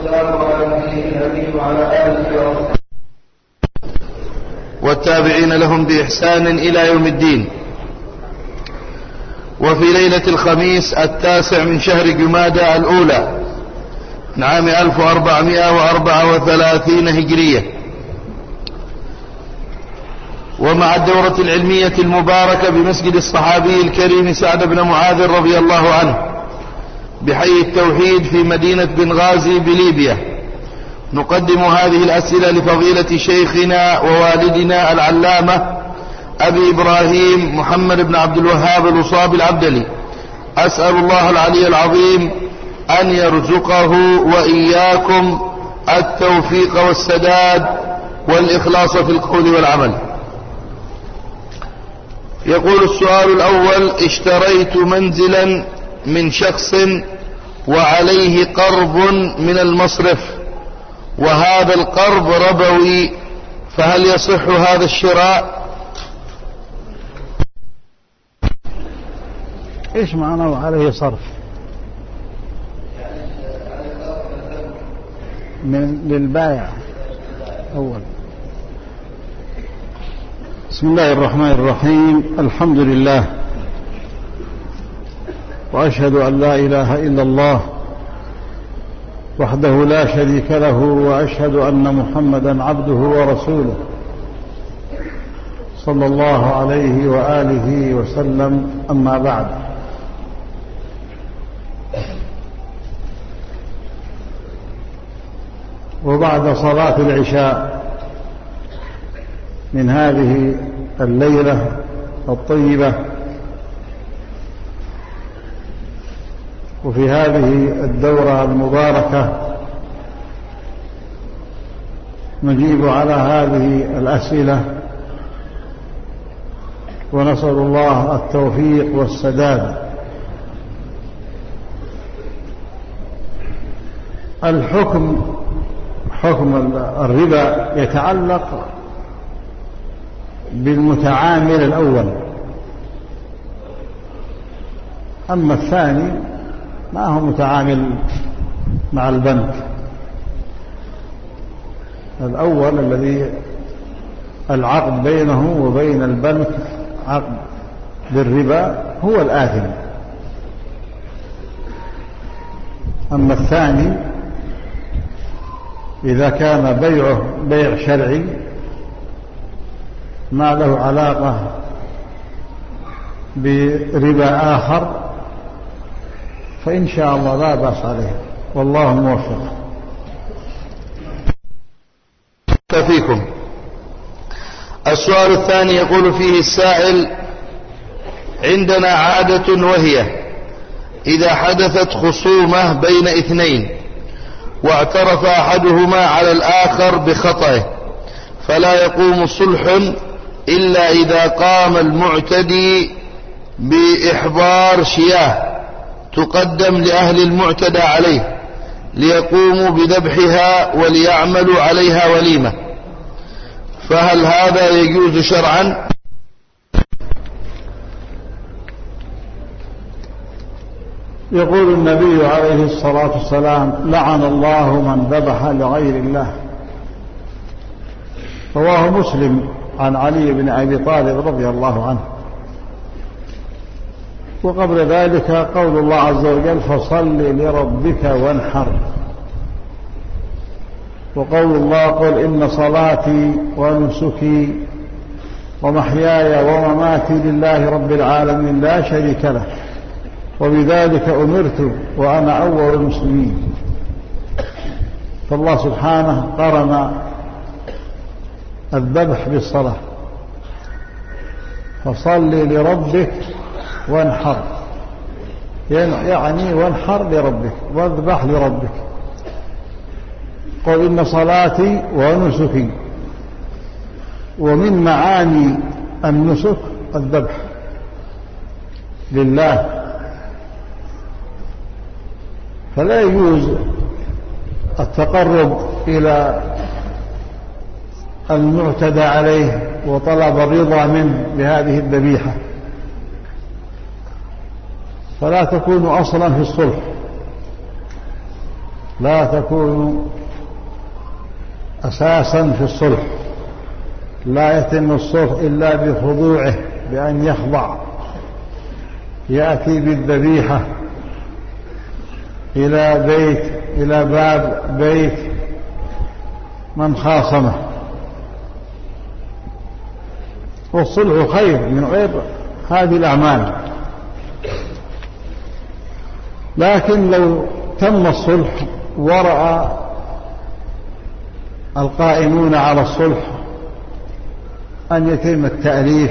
والسلام على نبيه الهدي وعلى آله وصحبه والتابعين لهم بإحسان إلى يوم الدين. وفي ليلة الخميس 9 من شهر جمادى الأولى من عام 1434 هجرية، ومع الدورة العلمية المباركة بمسجد الصحابي الكريم سعد بن معاذ رضي الله عنه بحي التوحيد في مدينة بنغازي بليبيا، نقدم هذه الأسئلة لفضيلة شيخنا ووالدنا العلامة أبي إبراهيم محمد بن عبد الوهاب الوصابي العبدلي. أسأل الله العلي العظيم أن يرزقه وإياكم التوفيق والسداد والإخلاص في القول والعمل. يقول السؤال الأول: اشتريت منزلا من شخص وعليه قرض من المصرف، وهذا القرض ربوي، فهل يصح هذا الشراء؟ ايش معنى وعليه صرف؟ للبائع أول. بسم الله الرحمن الرحيم. الحمد لله، وأشهد أن لا إله إلا الله وحده لا شريك له، وأشهد أن محمدا عبده ورسوله صلى الله عليه وآله وسلم. أما بعد، وبعد صلاة العشاء من هذه الليلة الطيبة، وفي هذه الدورة المباركة، نجيب على هذه الأسئلة، ونسأل الله التوفيق والسداد. حكم الربا يتعلق بالمتعامل الأول، أما الثاني ما هو متعامل مع البنك. الأول الذي العقد بينه وبين البنك عقد بالربا هو الآثم، أما الثاني إذا كان بيعه بيع شرعي ما له علاقة بربا آخر، فإن شاء الله لا بأس عليه، والله موفق. فيكم. السؤال الثاني يقول فيه السائل: عندنا عادة، وهي إذا حدثت خصومة بين اثنين واعترف أحدهما على الآخر بخطئه، فلا يقوم صلح إلا إذا قام المعتدي بإحضار شياه تقدم لأهل المعتدى عليه ليقوموا بذبحها وليعملوا عليها وليمة، فهل هذا يجوز شرعا؟ يقول النبي عليه الصلاة والسلام: لعن الله من ذبح لغير الله. رواه مسلم عن علي بن أبي طالب رضي الله عنه. وقبل ذلك قول الله عز وجل: فصل لربك وانحر. وقول الله: قل إن صلاتي ونسكي ومحياي ومماتي لله رب العالمين لا شريك له وبذلك أمرت وأنا أول المسلمين. فالله سبحانه قرن الذبح بالصلاة، فصل لربك وانحر، يعني وانحر لربك واذبح لربك. قل إن صلاتي ونسكي، ومن معاني النسك الذبح لله، فلا يجوز التقرب إلى المعتدى عليه وطلب الرضا منه بهذه الذبيحة، فلا تكون أصلا في الصلح، لا تكون أساسا في الصلح. لا يتم الصلح إلا بخضوعه، بأن يخضع، يأتي بالذبيحة إلى باب بيت من خاصمه. والصلح خير من غير هذه الأعمال. لكن لو تم الصلح ورأى القائمون على الصلح أن يتم التأليف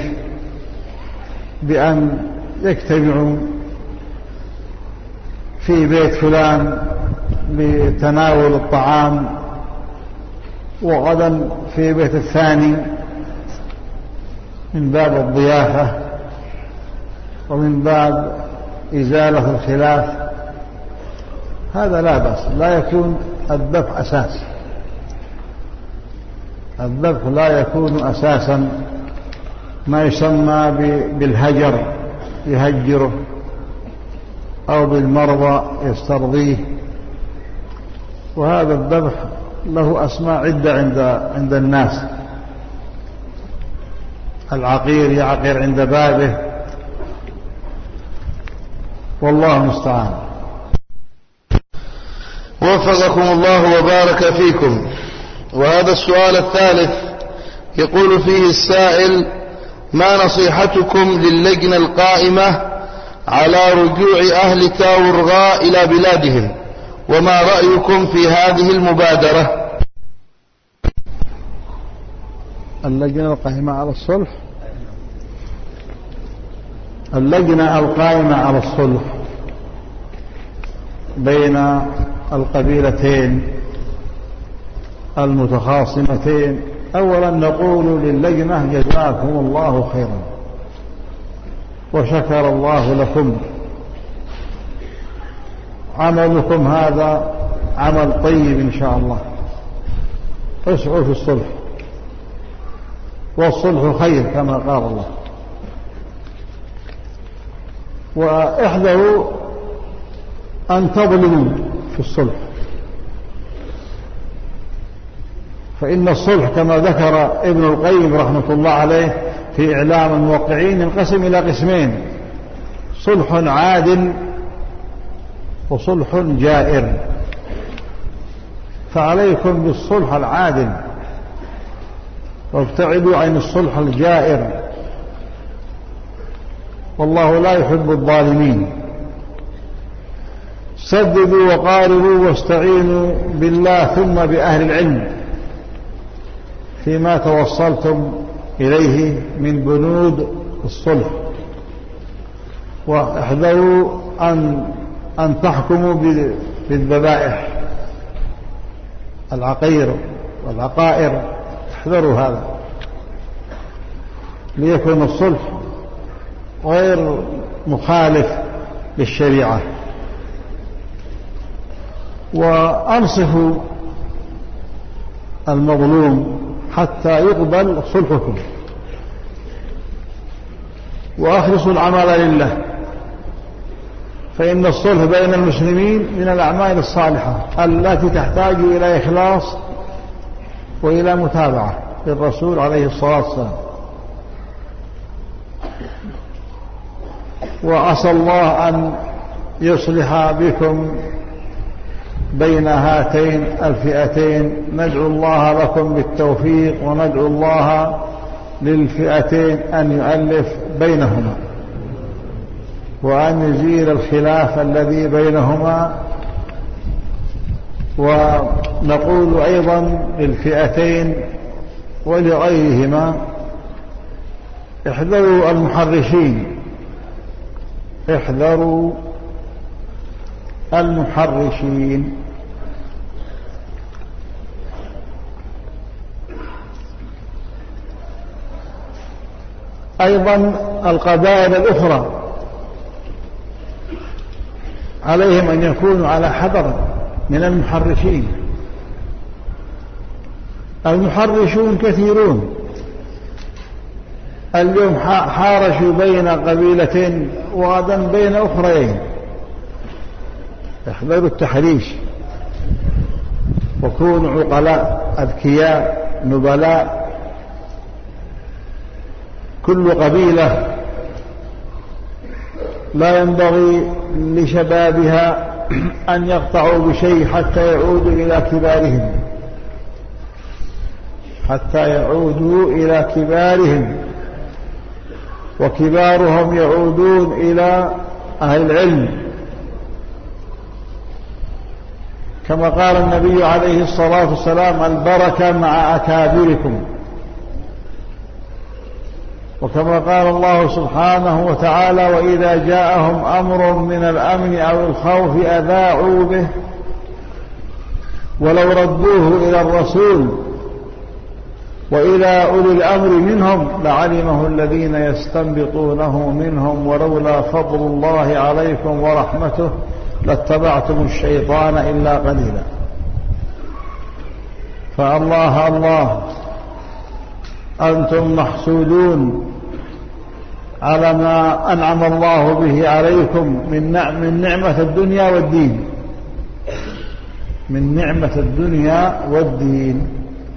بأن يجتمعوا في بيت فلان لتناول الطعام، وغدا في بيت الثاني، من باب الضيافة ومن باب إزالة الخلاف، هذا لا بأس. لا يكون الذبح أساس. الذبح لا يكون أساسا، ما يسمى بالهجر، يهجره، أو بالمرضى يسترضيه. وهذا الذبح له أسماء عدة عند الناس. العقير يعقر عند بابه، والله المستعان. وفقكم الله وبارك فيكم. وهذا السؤال الثالث يقول فيه السائل: ما نصيحتكم للجنة القائمة على رجوع أهل تاورغاء إلى بلادهم، وما رأيكم في هذه المبادرة؟ اللجنة القائمة على الصلح، اللجنة القائمة على الصلح بين القبيلتين المتخاصمتين، أولا نقول للجنة: جزاكم الله خيرا وشكر الله لكم، عملكم هذا عمل طيب إن شاء الله، اسعوا في الصلح، والصلح خير كما قال الله. واحذروا أن تظلموا في الصلح، فإن الصلح كما ذكر ابن القيم رحمة الله عليه في إعلام الموقعين ينقسم إلى قسمين: صلح عادل وصلح جائر. فعليكم بالصلح العادل، وابتعدوا عن الصلح الجائر، والله لا يحب الظالمين. سددوا وقاربوا واستعينوا بالله ثم بأهل العلم فيما توصلتم إليه من بنود الصلح، واحذروا أن تحكموا بالذبائح، العقير والعقائر، احذروا هذا، ليكون الصلح غير مخالف للشريعة. وأنصفوا المظلوم حتى يقبل صلحكم، وأخلصوا العمل لله، فإن الصلح بين المسلمين من الأعمال الصالحة التي تحتاج إلى إخلاص وإلى متابعة للرسول عليه الصلاة والسلام. وعسى الله أن يصلح بكم بين هاتين الفئتين. ندعو الله لكم بالتوفيق، وندعو الله للفئتين أن يؤلف بينهما، وأن يزيل الخلاف الذي بينهما. ونقول أيضا للفئتين ولغيرهما: احذروا المحرشين، احذروا المحرشين. أيضا القبائل الأخرى عليهم أن يكونوا على حذر من المحرشين. المحرشون كثيرون، اليوم حارشوا بين قبيلتين وغدا بين أخرين. احذروا التحريش، وكونوا عقلاء أذكياء نبلاء. كل قبيلة لا ينبغي لشبابها أن يقطعوا بشيء حتى يعودوا إلى كبارهم، وكبارهم يعودون إلى أهل العلم، كما قال النبي عليه الصلاة والسلام: البركة مع أكابركم. وكما قال الله سبحانه وتعالى: وإذا جاءهم أمر من الأمن أو الخوف أذاعوا به ولو ردوه إلى الرسول وإلى أولي الأمر منهم لعلمه الذين يستنبطونه منهم ولولا فضل الله عليكم ورحمته لاتبعتم الشيطان إلا قليلا. فالله الله أنتم محسودون على ما أنعم الله به عليكم من نعمة الدنيا والدين، من نعمة الدنيا والدين.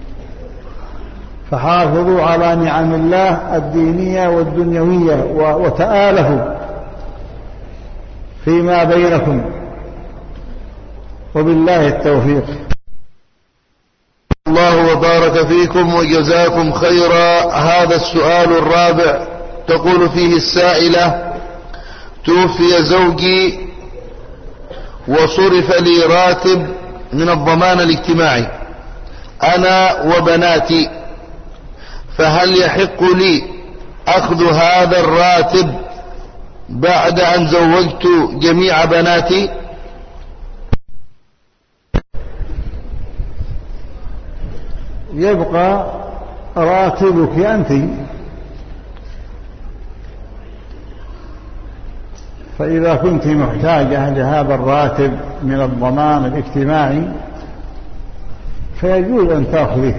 فحافظوا على نعم الله الدينية والدنيوية وتآلفوا فيما بينكم، وبالله التوفيق. الله وبارك فيكم وجزاكم خيرا. هذا السؤال الرابع تقول فيه السائلة: توفي زوجي وصرف لي راتب من الضمان الاجتماعي أنا وبناتي، فهل يحق لي أخذ هذا الراتب بعد أن زوجت جميع بناتي؟ يبقى راتبك أنت، فإذا كنت محتاجة لهذا الراتب من الضمان الاجتماعي فيجوز أن تأخذه.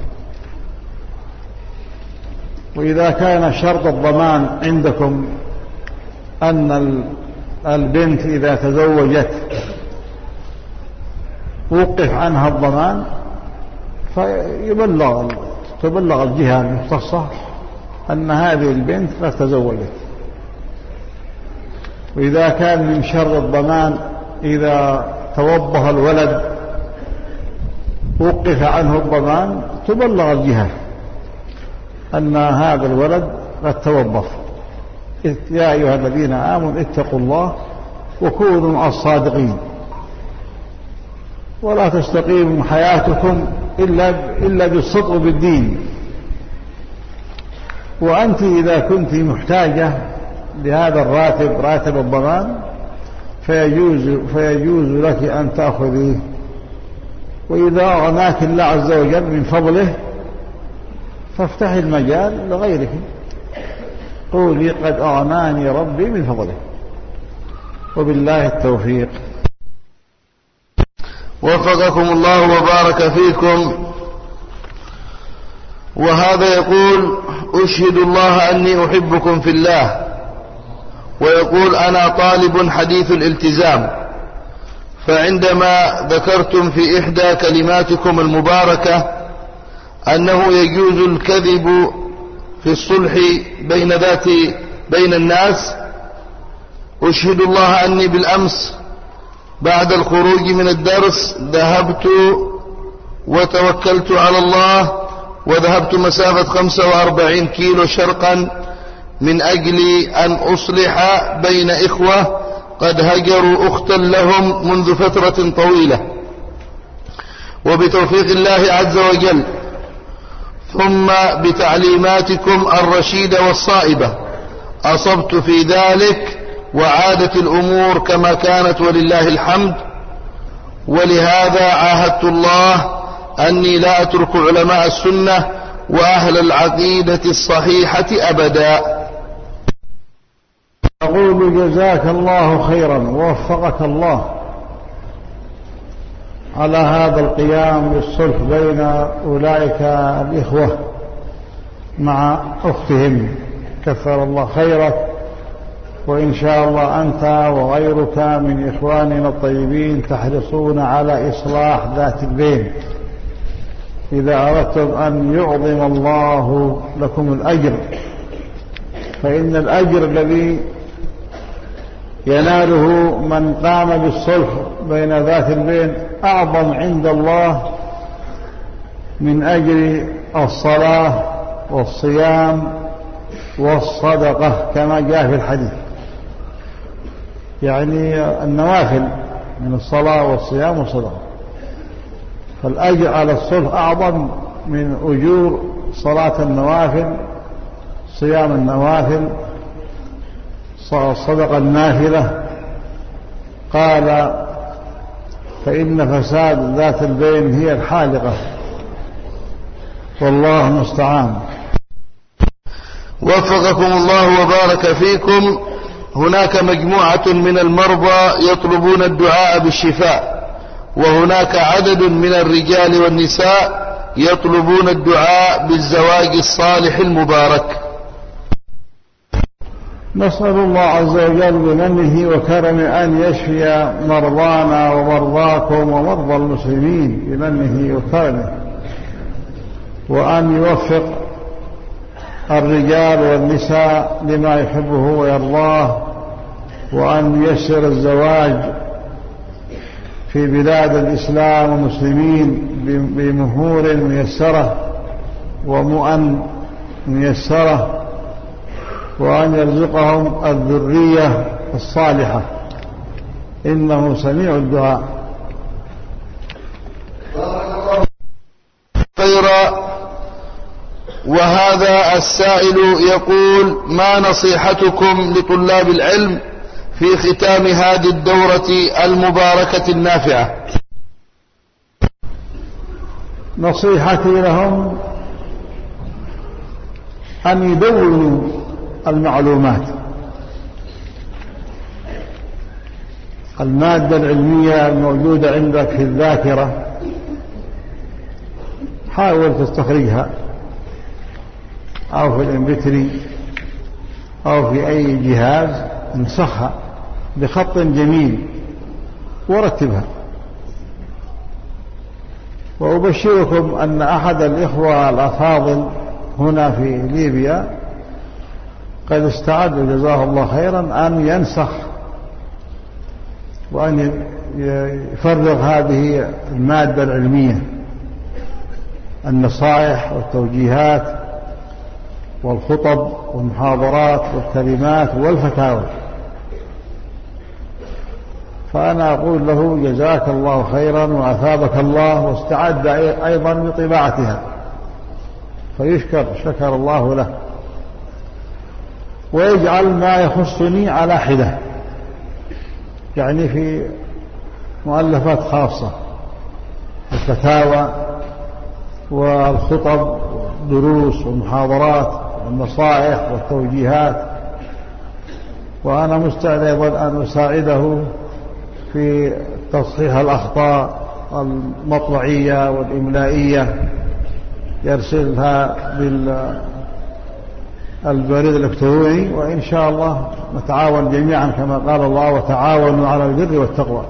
وإذا كان شرط الضمان عندكم أن البنت إذا تزوجت وقف عنها الضمان تبلغ الجهة المختصة أن هذه البنت قد تزوجت. وإذا كان من شرط الضمان إذا توظف الولد وقف عنه الضمان تبلغ الجهة أن هذا الولد قد توظف. يا أيها الذين آمنوا اتقوا الله وكونوا مع الصادقين، ولا تستقيم حياتكم إلا بالصدق بالدين. وأنت إذا كنت محتاجة لهذا الراتب، راتب الضمان، فيجوز لك أن تأخذيه. وإذا أغناك الله عز وجل من فضله فافتح المجال لغيرك، قولي قد أغناني ربي من فضله، وبالله التوفيق. وفقكم الله وبارك فيكم. وهذا يقول: أشهد الله أني أحبكم في الله. ويقول: أنا طالب حديث الالتزام، فعندما ذكرتم في إحدى كلماتكم المباركة أنه يجوز الكذب في الصلح بين الناس، أشهد الله أني بالأمس بعد الخروج من الدرس ذهبت وتوكلت على الله وذهبت مسافة 45 كيلو شرقا من أجل أن أصلح بين إخوة قد هجروا أختا لهم منذ فترة طويلة، وبتوفيق الله عز وجل ثم بتعليماتكم الرشيدة والصائبة أصبت في ذلك وعادت الأمور كما كانت ولله الحمد. ولهذا عاهدت الله أني لا أترك علماء السنة وأهل العقيدة الصحيحة أبدا. أقول جزاك الله خيرا ووفقك الله على هذا القيام بالصلح بين أولئك الإخوة مع أختهم، كثر الله خيرك وإن شاء الله أنت وغيرك من إخواننا الطيبين تحرصون على إصلاح ذات البين إذا أردتم أن يعظم الله لكم الأجر، فإن الأجر الذي يناله من قام بالصلح بين ذات البين أعظم عند الله من أجر الصلاة والصيام والصدقة كما جاء في الحديث، يعني النوافل من الصلاة والصيام والصدقة، فالأجر على الصلح أعظم من أجور صلاة النوافل، صيام النوافل، الصدقة النافلة. قال فإن فساد ذات البين هي الحالقة، والله المستعان. وفقكم الله وبارك فيكم. هناك مجموعة من المرضى يطلبون الدعاء بالشفاء، وهناك عدد من الرجال والنساء يطلبون الدعاء بالزواج الصالح المبارك. نسأل الله عز وجل بمنه وكرمه أن يشفي مرضانا ومرضاكم ومرضى المسلمين بمنه وكرمه، وأن يوفق الرجال والنساء لما يحبه ويرضاه، وأن ييسر الزواج في بلاد الإسلام والمسلمين بمهور ميسرة ومؤن ميسرة، وأن يرزقهم الذرية الصالحة، إنه سميع الدعاء. خيرا. وهذا السائل يقول: ما نصيحتكم لطلاب العلم في ختام هذه الدورة المباركة النافعة؟ نصيحتي لهم أن يدونوا المعلومات، المادة العلمية الموجودة عندك في الذاكرة حاول تستخرجها، أو في الإمبتري أو في أي جهاز، انسخها بخط جميل ورتبها. وأبشركم أن أحد الإخوة الأفاضل هنا في ليبيا قد استعد جزاه الله خيرا أن ينسخ وأن يفرغ هذه المادة العلمية، النصائح والتوجيهات والخطب والمحاضرات والكلمات والفتاوى. فأنا أقول له جزاك الله خيرا وأثابك الله، واستعد أيضا لطباعتها، فيشكر، شكر الله له، ويجعل ما يخصني على حدة، يعني في مؤلفات خاصة، الفتاوى والخطب والدروس والمحاضرات والنصائح والتوجيهات. وأنا مستعد أيضا أن أساعده في تصحيح الأخطاء المطبعية والإملائية، يرسلها بالبريد الإلكتروني، وإن شاء الله نتعاون جميعا كما قال الله: وتعاونوا على البر والتقوى.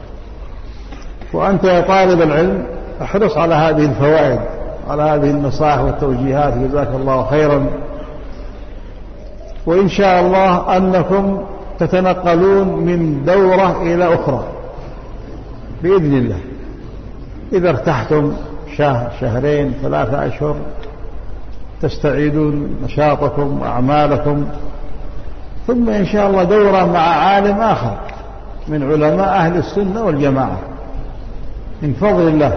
وأنت يا طالب العلم احرص على هذه الفوائد، على هذه النصائح والتوجيهات، جزاك الله خيرا. وإن شاء الله أنكم تتنقلون من دورة إلى أخرى بإذن الله، إذا ارتحتم شهر، شهرين، 3 أشهر، تستعيدون نشاطكم وأعمالكم، ثم إن شاء الله دورة مع عالم آخر من علماء أهل السنة والجماعة من فضل الله.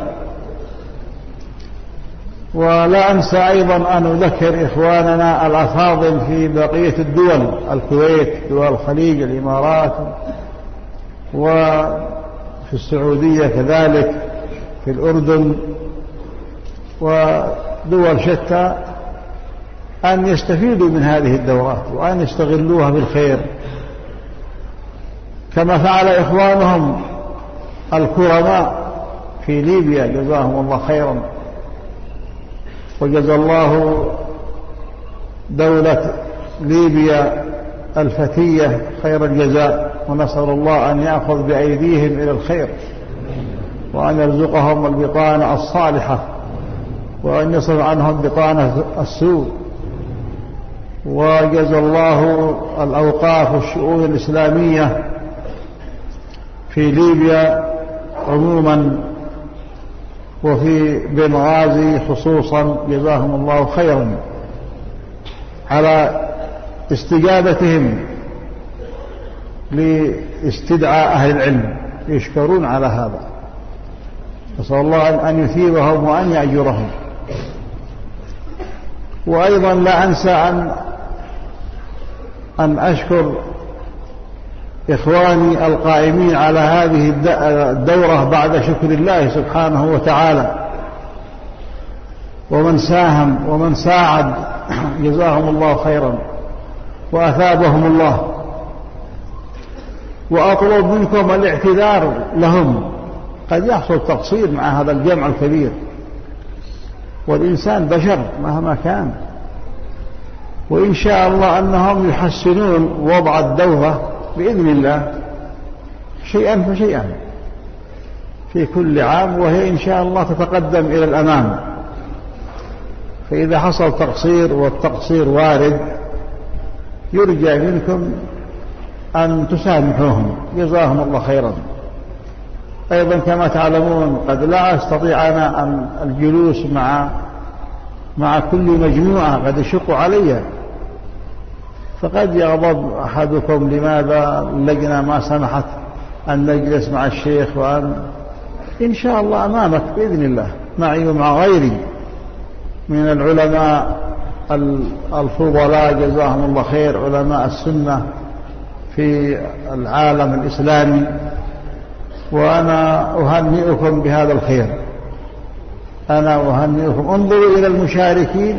ولا أنسى أيضا أن أذكر إخواننا الأفاضل في بقية الدول، الكويت، دول الخليج، الإمارات، وفي السعودية كذلك، في الأردن ودول شتى، أن يستفيدوا من هذه الدورات وأن يستغلوها بالخير، كما فعل إخوانهم الكرماء في ليبيا جزاهم الله خيرا. وجزى الله دولة ليبيا الفتية خير الجزاء، ونسأل الله أن يأخذ بأيديهم إلى الخير، وأن يرزقهم البطانة الصالحة، وأن يصرف عنهم بطانة السوء. وجزى الله الأوقاف والشؤون الإسلامية في ليبيا عموما وفي بنغازي خصوصا جزاهم الله خيرا على استجابتهم لاستدعاء أهل العلم، يشكرون على هذا. نسأل الله أن يثيبهم وأن يأجرهم. وأيضا لا أنسى أن أشكر إخواني القائمين على هذه الدورة بعد شكر الله سبحانه وتعالى، ومن ساهم ومن ساعد جزاهم الله خيرا وأثابهم الله. وأطلب منكم الاعتذار لهم، قد يحصل تقصير مع هذا الجمع الكبير، والإنسان بشر مهما كان، وإن شاء الله أنهم يحسنون وضع الدورة بإذن الله شيئا فشيئا في كل عام، وهي إن شاء الله تتقدم إلى الأمام. فإذا حصل تقصير، والتقصير وارد، يرجى منكم أن تسامحوهم جزاهم الله خيرا. أيضا كما تعلمون قد لا أستطيع أنا أن الجلوس مع كل مجموعة، قد يشق علي، فقد يغضب أحدكم لماذا اللجنة ما سمحت أن نجلس مع الشيخ، إن شاء الله أمامك بإذن الله، معي ومع غيري من العلماء الفضلاء جزاهم الله خير، علماء السنة في العالم الإسلامي، وأنا أهنئكم بهذا الخير. أنا أهنئكم. انظروا إلى المشاركين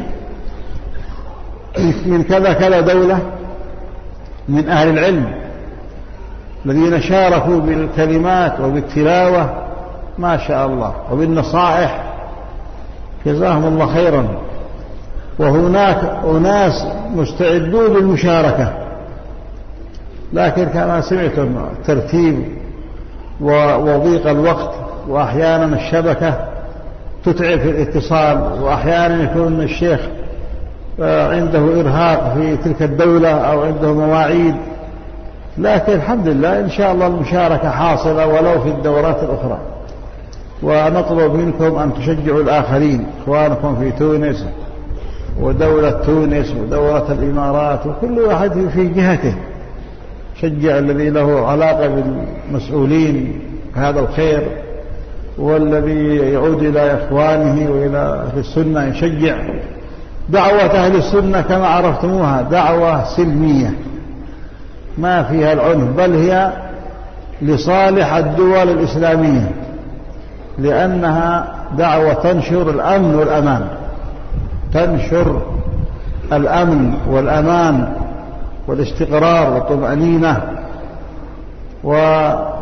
من كذا دولة من أهل العلم الذين شاركوا بالكلمات وبالتلاوة ما شاء الله وبالنصائح، جزاهم الله خيرا. وهناك أناس مستعدون للمشاركة، لكن كما سمعتم ترتيب وضيق الوقت، وأحيانا الشبكة تتعب في الاتصال، وأحيانا يكون الشيخ عنده إرهاق في تلك الدولة أو عنده مواعيد، لكن الحمد لله إن شاء الله المشاركة حاصلة ولو في الدورات الأخرى. ونطلب منكم أن تشجعوا الآخرين، إخوانكم في تونس ودولة تونس ودولة الإمارات، وكل واحد في جهته شجع الذي له علاقة بالمسؤولين هذا الخير، والذي يعود إلى إخوانه وإلى أهل السنة يشجع. دعوة أهل السنة كما عرفتموها دعوة سلمية ما فيها العنف، بل هي لصالح الدول الإسلامية، لأنها دعوة تنشر الأمن والأمان، تنشر الأمن والأمان والاستقرار والطمأنينة، وتنشر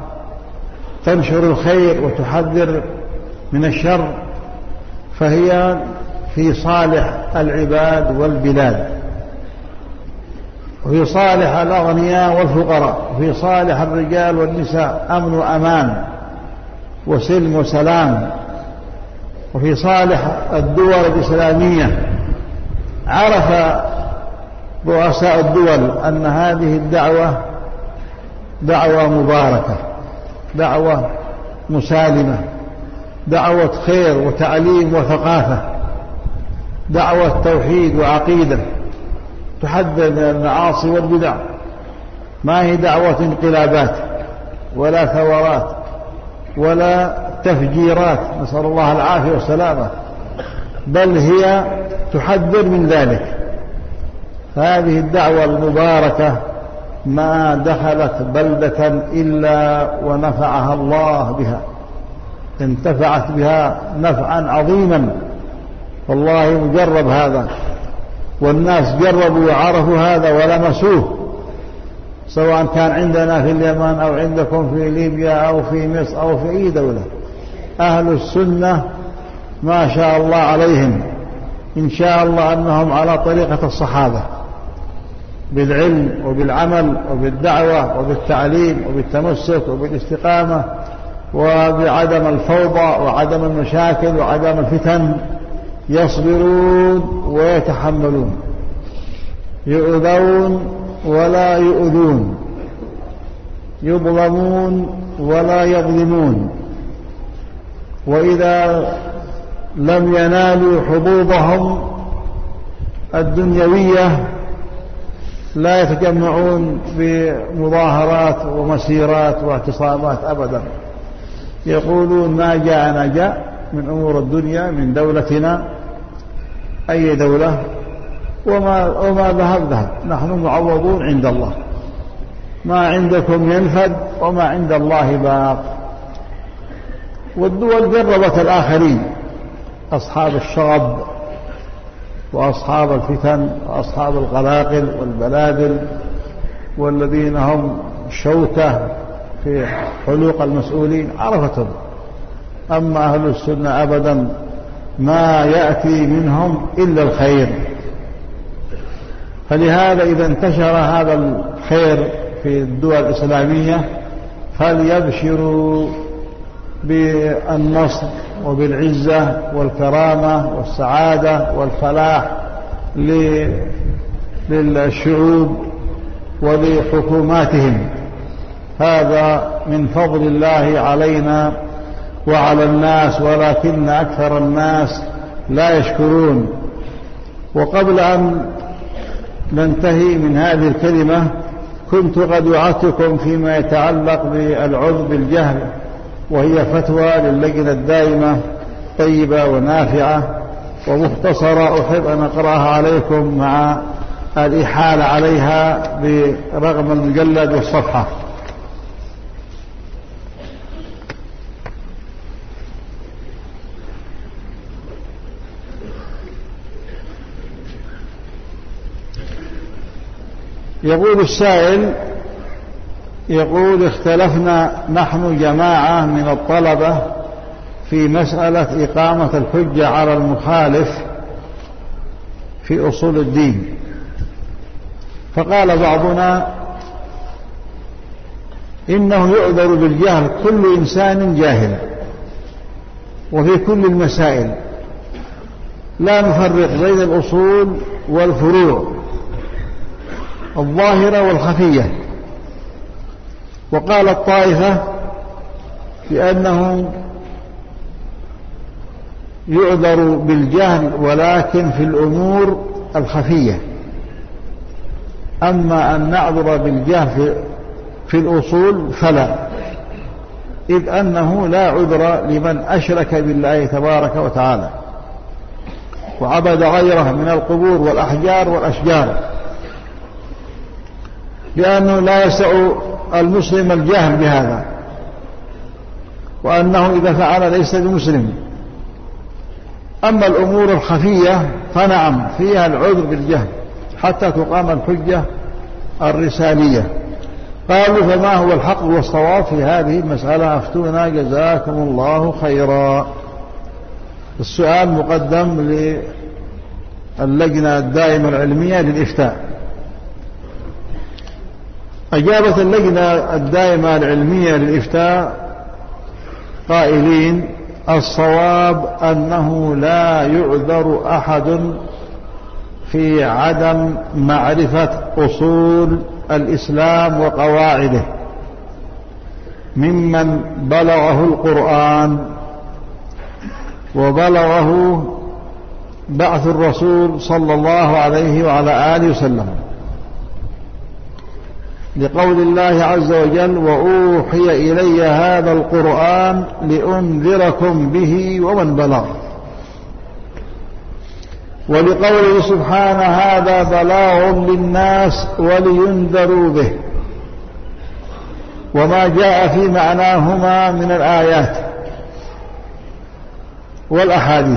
الخير وتحذر من الشر، فهي في صالح العباد والبلاد، وفي صالح الأغنياء والفقراء، وفي صالح الرجال والنساء، أمن وأمان وسلم وسلام، وفي صالح الدول الإسلامية. عرف رؤساء الدول أن هذه الدعوة دعوة مباركة، دعوة مسالمة، دعوة خير وتعليم وثقافة، دعوة توحيد وعقيدة تحذر من المعاصي والبدع، ما هي دعوة انقلابات ولا ثورات ولا تفجيرات، نسأل الله العافية والسلامة، بل هي تحذر من ذلك. هذه الدعوة المباركة ما دخلت بلدة إلا ونفعها الله بها، انتفعت بها نفعا عظيما، والله مجرب هذا، والناس جربوا وعرفوا هذا ولمسوه، سواء كان عندنا في اليمن أو عندكم في ليبيا أو في مصر أو في أي دولة. أهل السنة ما شاء الله عليهم، إن شاء الله أنهم على طريقة الصحابة، بالعلم وبالعمل وبالدعوة وبالتعليم وبالتمسك وبالاستقامة وبعدم الفوضى وعدم المشاكل وعدم الفتن يصبرون ويتحملون، يؤذون ولا يؤذون، يظلمون ولا يظلمون، وإذا لم ينالوا حظوظهم الدنيوية لا يتجمعون بمظاهرات ومسيرات واعتصامات أبدا، يقولون ما جاءنا جاء من أمور الدنيا من دولتنا، أي دولة، وما ذهب، نحن معوضون عند الله، ما عندكم ينفد وما عند الله باق. والدول جربت الآخرين، أصحاب الشغب وأصحاب الفتن وأصحاب القلاقل والبلادل والذين هم شوكة في حلوق المسؤولين عرفتهم، أما أهل السنة أبدا ما يأتي منهم إلا الخير. فلهذا إذا انتشر هذا الخير في الدول الإسلامية فليبشروا بالنصر وبالعزة والكرامة والسعادة والفلاح للشعوب ولحكوماتهم، هذا من فضل الله علينا وعلى الناس، ولكن أكثر الناس لا يشكرون. وقبل أن ننتهي من هذه الكلمة كنت قد وعدتكم فيما يتعلق بالعذر بالجهل، وهي فتوى للجنة الدائمة طيبة ونافعة ومختصرة، أحب أن أقرأها عليكم مع الإحالة عليها برغم المجلد والصفحة. يقول السائل، يقول اختلفنا نحن جماعة من الطلبة في مسألة إقامة الحجة على المخالف في أصول الدين، فقال بعضنا إنه يعذر بالجهل كل إنسان جاهل وفي كل المسائل، لا نفرق بين الأصول والفروع الظاهرة والخفية. وقال الطائفة بأنه يعذر بالجهل ولكن في الأمور الخفية، أما أن نعذر بالجهل في الأصول فلا، إذ أنه لا عذر لمن أشرك بالله تبارك وتعالى وعبد غيره من القبور والأحجار والأشجار، لأنه لا يسع المسلم الجهل بهذا، وأنه إذا فعل ليس بمسلم. أما الأمور الخفية فنعم فيها العذر بالجهل حتى تقام الحجة الرسالية. قالوا فما هو الحق والصواب في هذه المسألة؟ أفتونا جزاكم الله خيرا. السؤال مقدم للجنة الدائمة العلمية للإفتاء. أجابت اللجنة الدائمة العلمية للإفتاء قائلين الصواب أنه لا يعذر أحد في عدم معرفة أصول الإسلام وقواعده ممن بلغه القرآن وبلغه بعث الرسول صلى الله عليه وعلى آله وسلم، لقول الله عز وجل وأوحي إلي هذا القرآن لأنذركم به ومن بلغ، ولقوله سبحانه هذا بلاغ للناس ولينذروا به، وما جاء في معناهما من الآيات والأحاديث.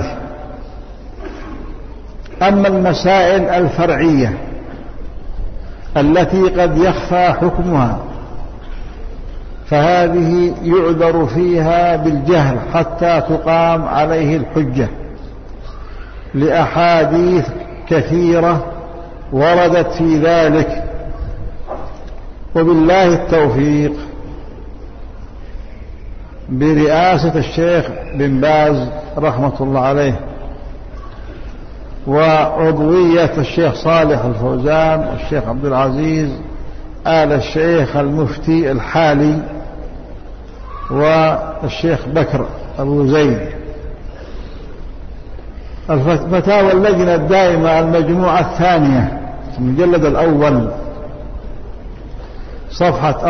أما المسائل الفرعية التي قد يخفى حكمها فهذه يعذر فيها بالجهل حتى تقام عليه الحجة، لأحاديث كثيرة وردت في ذلك، وبالله التوفيق برئاسة الشيخ بن باز رحمة الله عليه، وعضوية الشيخ صالح الفوزان والشيخ عبد العزيز آل الشيخ المفتي الحالي والشيخ بكر أبو زيد. فتاوى اللجنة الدائمة المجموعة الثانية المجلد الأول صفحة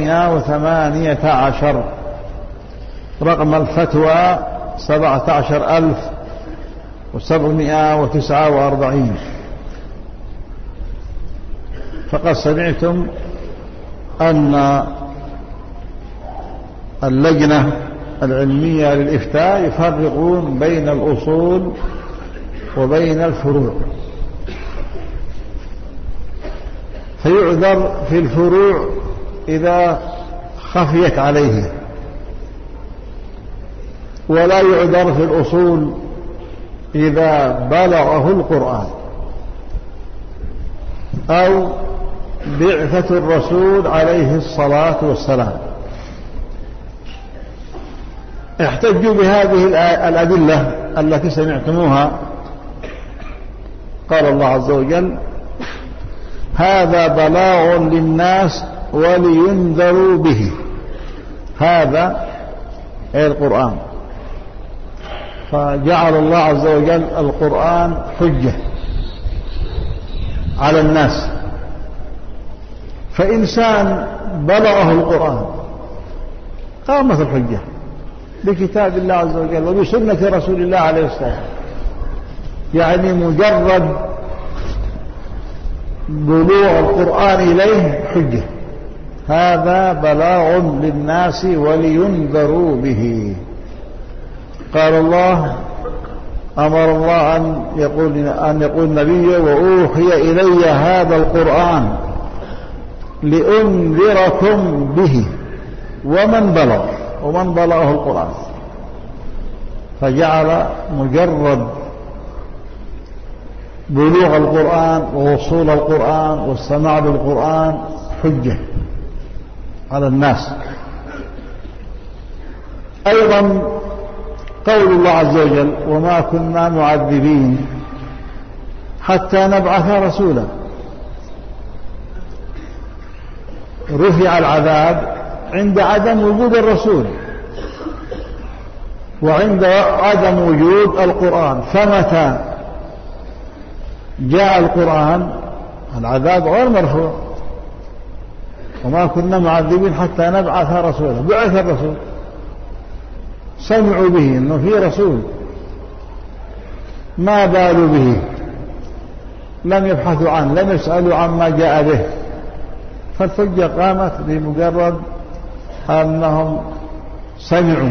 418، رقم الفتوى 17749. فقد سمعتم أن اللجنة العلمية للإفتاء يفرقون بين الأصول وبين الفروع، فيعذر في الفروع إذا خفيت عليه، ولا يعذر في الأصول إذا بلغه القرآن أو بعثة الرسول عليه الصلاة والسلام. احتجوا بهذه الأدلة التي سمعتموها. قال الله عز وجل: هذا بلاغ للناس ولينذروا به. هذا أي القرآن، فجعل الله عز وجل القرآن حجة على الناس. فإنسان بلغه القرآن قامت الحجة بكتاب الله عز وجل وبسنة رسول الله عليه الصلاة والسلام، يعني مجرد بلوغ القرآن إليه حجة. هذا بلاغ للناس ولينذروا به. قال الله: أمر الله أن يقول النبي: وأوحي إلي هذا القرآن لأنذركم به ومن بلغه القرآن. فجعل مجرد بلوغ القرآن ووصول القرآن والسماع بالقرآن حجة على الناس. أيضا قول الله عز وجل: وما كنا معذبين حتى نبعث رسولا. رفع العذاب عند عدم وجود الرسول وعند عدم وجود القرآن. فمتى جاء القرآن العذاب غير مرفوع. وما كنا معذبين حتى نبعث رسولا. بعث الرسول، سمعوا به انه في رسول، ما بالوا به، لم يبحثوا عنه، لم يسألوا عما جاء به. فالحجة قامت بمجرد أنهم سمعوا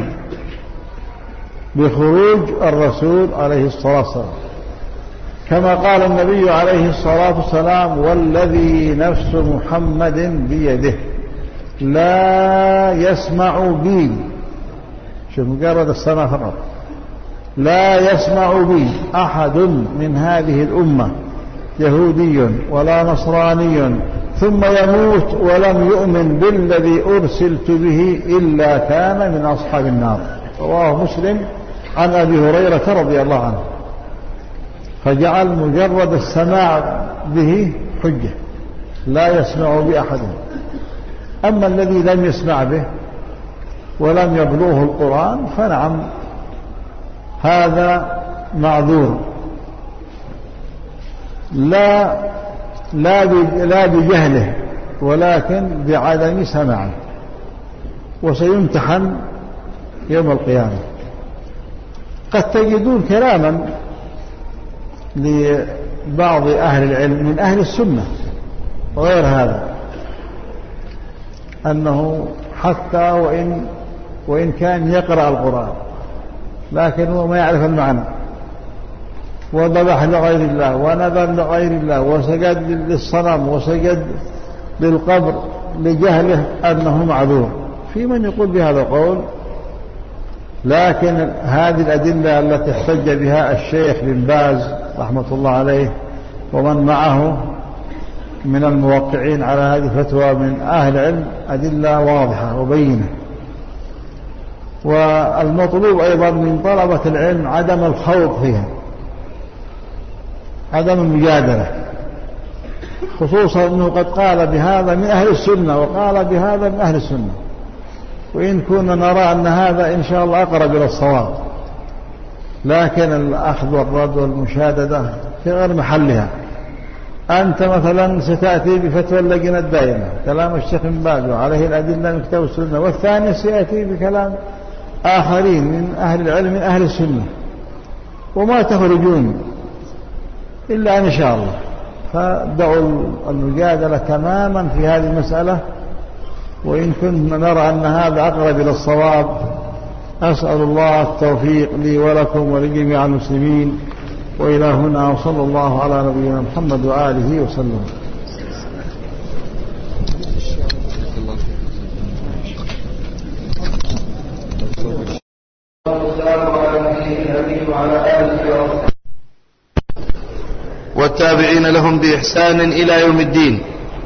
بخروج الرسول عليه الصلاة والسلام، كما قال النبي عليه الصلاة والسلام: والذي نفس محمد بيده لا يسمع بي. شوف، مجرد السمع فقط. لا يسمع بي أحد من هذه الأمة يهودي ولا نصراني ثم يموت ولم يؤمن بالذي أرسلت به إلا كان من أصحاب النار. رواه مسلم عن أبي هريرة رضي الله عنه. فجعل مجرد السماع به حجة، لا يسمع بأحد. أما الذي لم يسمع به ولم يبلغه القرآن فنعم، هذا معذور، لا بجهله ولكن بعدم سماعه، وسيمتحن يوم القيامة. قد تجدون كلاما لبعض أهل العلم من أهل السنة وغير هذا، أنه حتى وإن كان يقرأ القرآن لكن هو ما يعرف المعنى، وذبح لغير الله ونذر لغير الله وسجد للصنم وسجد للقبر لجهله أنه معذور. في من يقول بهذا القول، لكن هذه الأدلة التي احتج بها الشيخ بن باز رحمة الله عليه ومن معه من الموقعين على هذه الفتوى من أهل العلم أدلة واضحة وبينة. والمطلوب أيضا من طلبة العلم عدم الخوض فيها، عدم المجادلة، خصوصا أنه قد قال بهذا من أهل السنة وقال بهذا من أهل السنة، وإن كنا نرى أن هذا إن شاء الله أقرب إلى الصواب، لكن الأخذ والرد والمشاددة في غير محلها. أنت مثلا ستأتي بفتوى اللجنة الدائمة كلام الشيخ بن باز وعليه الأدلة من كتاب السنة، والثاني سيأتي بكلام آخرين من أهل العلم من أهل السنة، وما تخرجون إلا إن شاء الله. فدعوا المجادلة تماما في هذه المسألة، وإن كنا نرى أن هذا أقرب إلى الصواب. أسأل الله التوفيق لي ولكم ولجميع المسلمين، وإلى هنا وصلى الله على نبينا محمد وآله وسلم. والتابعين لهم بإحسان إلى يوم الدين.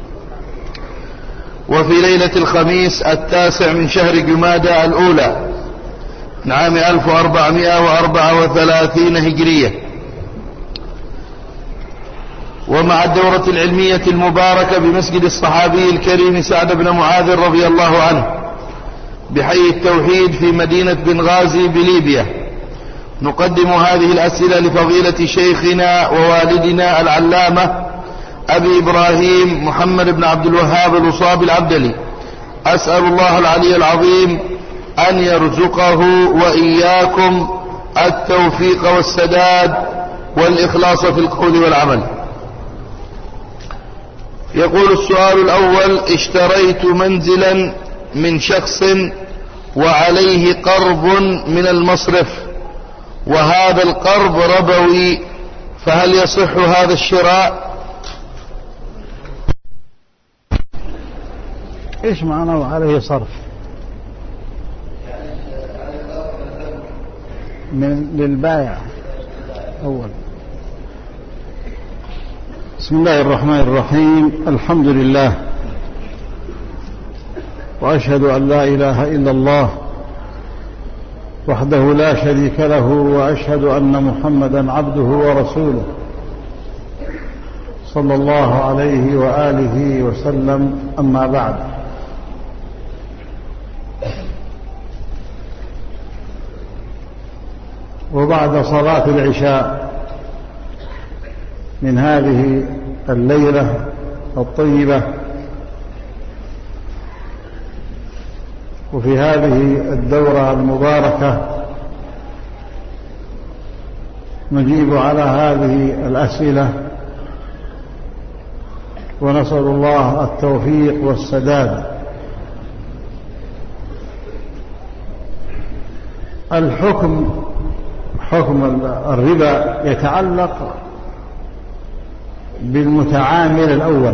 وفي ليلة الخميس 9 من شهر جمادى الأولى من عام 1434 هجرية، ومع الدورة العلمية المباركة بمسجد الصحابي الكريم سعد بن معاذ رضي الله عنه بحي التوحيد في مدينة بنغازي بليبيا، نقدم هذه الأسئلة لفضيلة شيخنا ووالدنا العلامة أبي إبراهيم محمد بن عبد الوهاب الوصابي العبدلي. أسأل الله العلي العظيم أن يرزقه وإياكم التوفيق والسداد والإخلاص في القول والعمل. يقول السؤال الأول: اشتريت منزلا من شخص وعليه قرض من المصرف، وهذا القرض ربوي، فهل يصح هذا الشراء؟ إيش معنى وعليه صرف؟ للبائع أول. بسم الله الرحمن الرحيم. الحمد لله، وأشهد أن لا إله إلا الله وحده لا شريك له، وأشهد أن محمدا عبده ورسوله صلى الله عليه وآله وسلم. أما بعد، وبعد صلاة العشاء من هذه الليلة الطيبة، وفي هذه الدورة المباركة، نجيب على هذه الأسئلة، ونسأل الله التوفيق والسداد. حكم الربا يتعلق بالمتعامل الأول،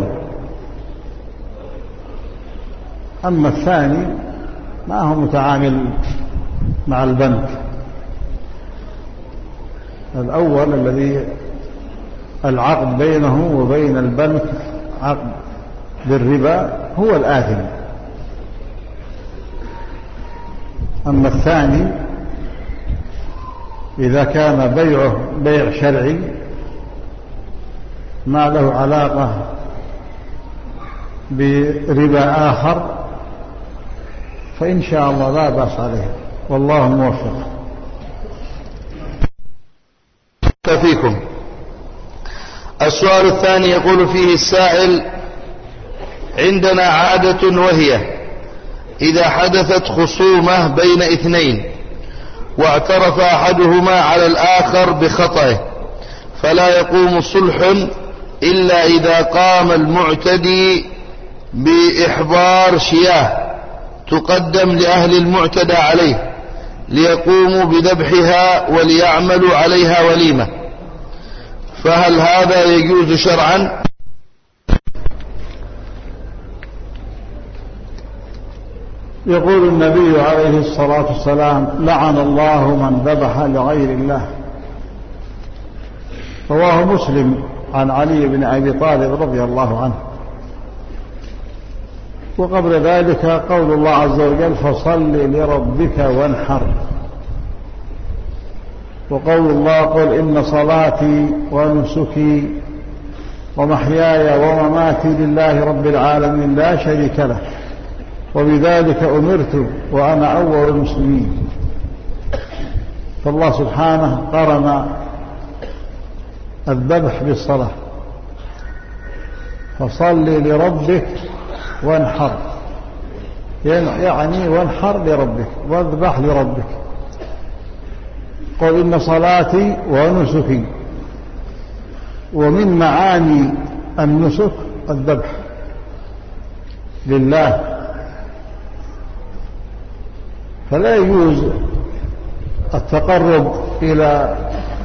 أما الثاني ما هو متعامل مع البنك. الأول الذي العقد بينه وبين البنك عقد بالربا هو الآثم، أما الثاني إذا كان بيعه بيع شرعي ما له علاقة بربا آخر، فإن شاء الله لا بأس عليه، والله موفق. فيكم. السؤال الثاني يقول فيه السائل: عندنا عادة، وهي إذا حدثت خصومة بين اثنين واعترف أحدهما على الآخر بخطئه، فلا يقوم صلح إلا إذا قام المعتدي بإحضار شياه تقدم لأهل المعتدى عليه ليقوموا بذبحها وليعملوا عليها وليمة، فهل هذا يجوز شرعا؟ يقول النبي عليه الصلاة والسلام: لعن الله من ذبح لغير الله. رواه مسلم عن علي بن أبي طالب رضي الله عنه. وقبل ذلك قول الله عز وجل فصل لربك وانحر. وقول الله قل إن صلاتي ونسكي ومحياي ومماتي لله رب العالمين لا شريك له وبذلك أمرت وأنا أول المسلمين. فالله سبحانه قرن الذبح بالصلاة، فصل لربك وانحر، يعني وانحر لربك واذبح لربك. قل إن صلاتي ونسكي، ومن معاني النسك الذبح لله، فلا يجوز التقرب إلى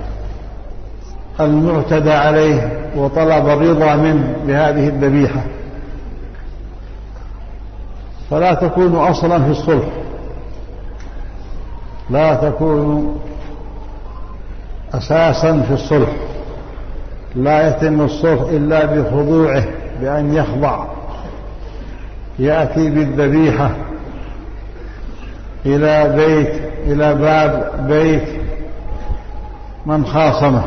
المعتدى عليه وطلب الرضا منه بهذه الذبيحة، فلا تكون أصلا في الصلح، لا تكون أساسا في الصلح، لا يتم الصلح إلا بخضوعه، بأن يخضع، يأتي بالذبيحة إلى باب بيت من خاصمه.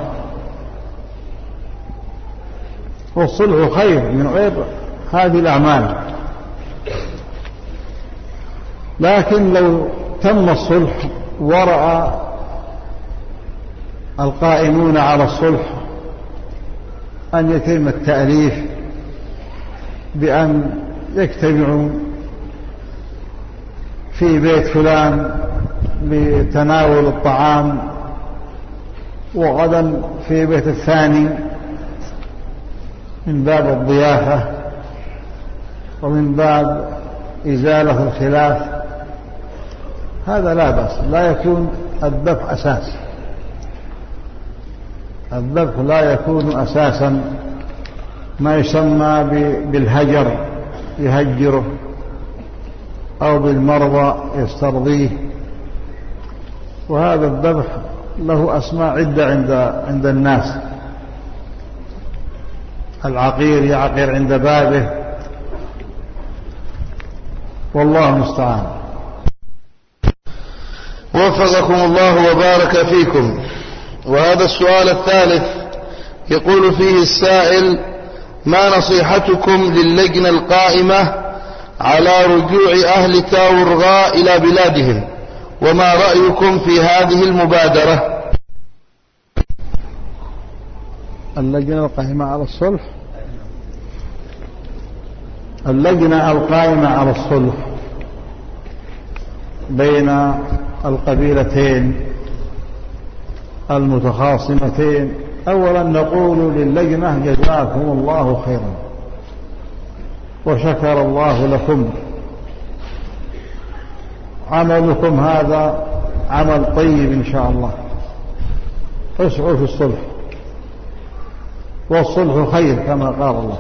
والصلح خير من غير هذه الأعمال، لكن لو تم الصلح ورأى القائمون على الصلح أن يتم التأليف بأن يجتمعوا في بيت فلان لتناول الطعام، وغدا في بيت الثاني من باب الضيافة ومن باب إزالة الخلاف، هذا لا بأس، لا يكون الذبح أساس. الذبح لا يكون أساسا، ما يسمى بالهجر يهجره، أو بالمرضى يسترضيه، وهذا الذبح له أسماء عدة عند الناس. العقير يعقر عند بابه، والله المستعان. وفقكم الله وبارك فيكم. وهذا السؤال الثالث يقول فيه السائل: ما نصيحتكم للجنة القائمة على رجوع أهل تاورغاء إلى بلادهم، وما رأيكم في هذه المبادرة؟ اللجنة القائمة على الصلح، اللجنة القائمة على الصلح بين القبيلتين المتخاصمتين، أولا نقول للجنة جزاكم الله خيرا وشكر الله لكم، عملكم هذا عمل طيب إن شاء الله، اسعوا في الصلح، والصلح خير كما قال الله.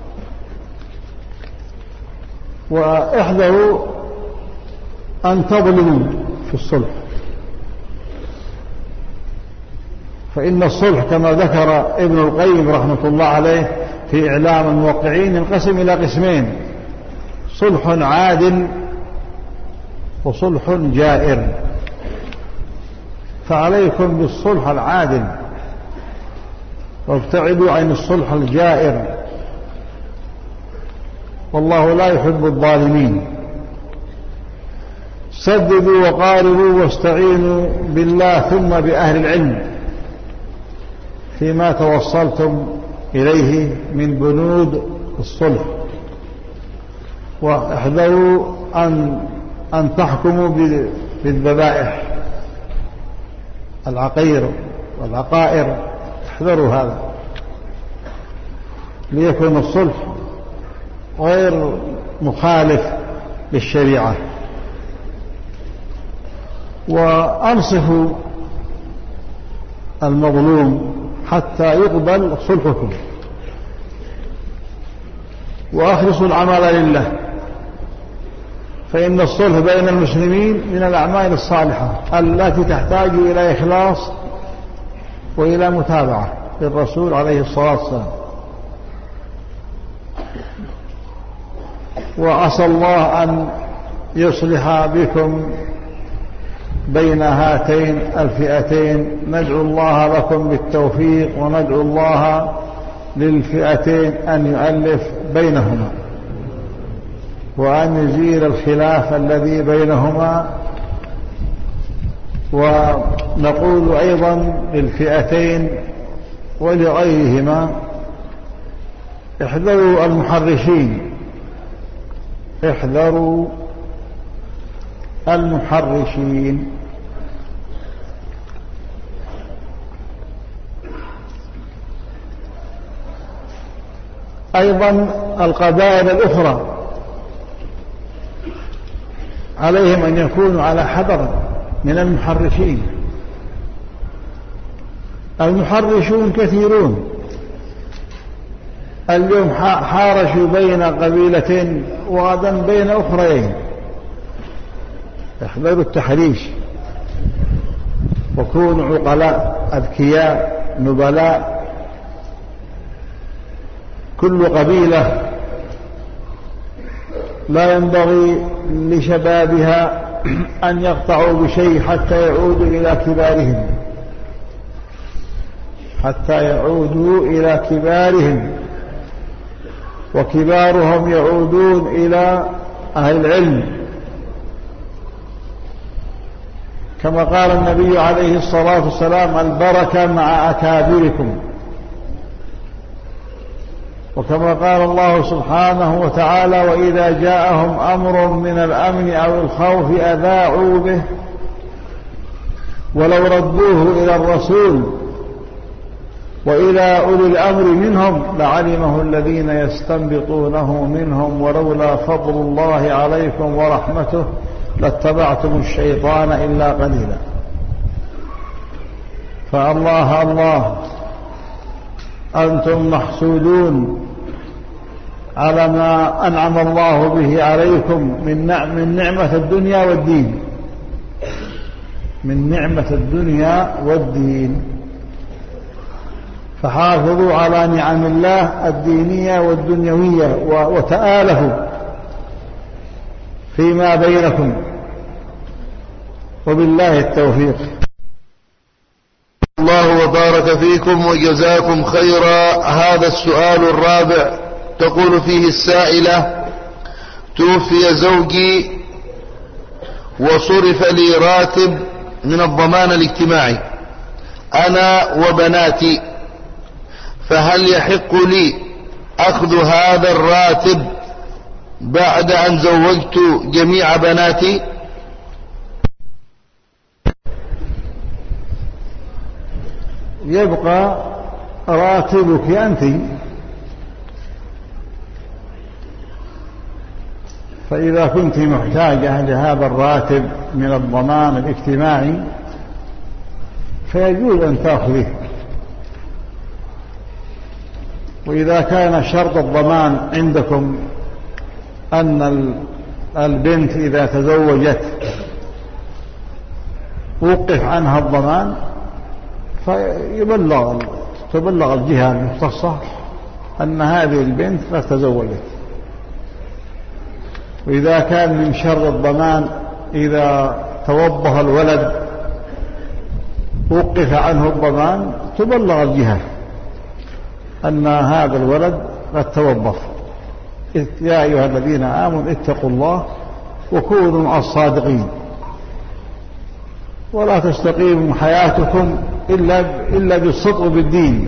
واحذروا أن تظلموا في الصلح، فإن الصلح كما ذكر ابن القيم رحمة الله عليه في إعلام الموقعين ينقسم إلى قسمين: صلح عادل وصلح جائر. فعليكم بالصلح العادل وابتعدوا عن الصلح الجائر، والله لا يحب الظالمين. سددوا وقاربوا واستعينوا بالله ثم بأهل العلم فيما توصلتم إليه من بنود الصلح، واحذروا أن تحكموا بالذبائح العقير والعقائر، احذروا هذا ليكون الصلح غير مخالف للشريعة. وأنصفوا المظلوم حتى يقبل صلحكم، وأخلصوا العمل لله، فإن الصلح بين المسلمين من الأعمال الصالحة التي تحتاج إلى إخلاص وإلى متابعة للرسول عليه الصلاة والسلام. وعسى الله أن يصلح بكم بين هاتين الفئتين. ندعو الله لكم بالتوفيق، وندعو الله للفئتين أن يؤلف بينهما وأن يزيل الخلاف الذي بينهما. ونقول أيضا للفئتين ولغيرهما: احذروا المحرشين، احذروا المحرشين. أيضا القبائل الأخرى عليهم أن يكونوا على حذر من المحرشين. المحرشون كثيرون، اليوم حارشوا بين قبيلتين وغدا بين أخرين. احذروا التحريش، وكونوا عقلاء أذكياء نبلاء. كل قبيلة لا ينبغي لشبابها أن يقطعوا بشيء حتى يعودوا إلى كبارهم، حتى يعودوا إلى كبارهم، وكبارهم يعودون إلى أهل العلم، كما قال النبي عليه الصلاة والسلام: البركة مع أكابركم. وكما قال الله سبحانه وتعالى: وإذا جاءهم أمر من الأمن أو الخوف أذاعوا به ولو ردوه إلى الرسول وإلى أولي الأمر منهم لعلمه الذين يستنبطونه منهم ولولا فضل الله عليكم ورحمته لاتبعتم الشيطان إلا قليلا. فالله الله أنتم محسودون على ما أنعم الله به عليكم من نعمة الدنيا والدين، من نعمة الدنيا والدين. فحافظوا على نعم الله الدينية والدنيوية وتآلفوا فيما بينكم، وبالله التوفيق. الله وبارك فيكم وجزاكم خيرا. هذا السؤال الرابع تقول فيه السائلة: توفي زوجي وصرف لي راتب من الضمان الاجتماعي أنا وبناتي، فهل يحق لي أخذ هذا الراتب بعد أن زوجت جميع بناتي؟ يبقى راتبك أنت، فإذا كنت محتاجة لهذا الراتب من الضمان الاجتماعي فيجوز أن تأخذه. وإذا كان شرط الضمان عندكم أن البنت إذا تزوجت وقف عنها الضمان تبلغ الجهة المختصة أن هذه البنت قد تزوجت. وإذا كان من شرط الضمان إذا توظف الولد وقف عنه الضمان تبلغ الجهة أن هذا الولد قد توظف. يا أيها الذين آمنوا اتقوا الله وكونوا مع الصادقين، ولا تستقيم حياتكم إلا بالصدق بالدين.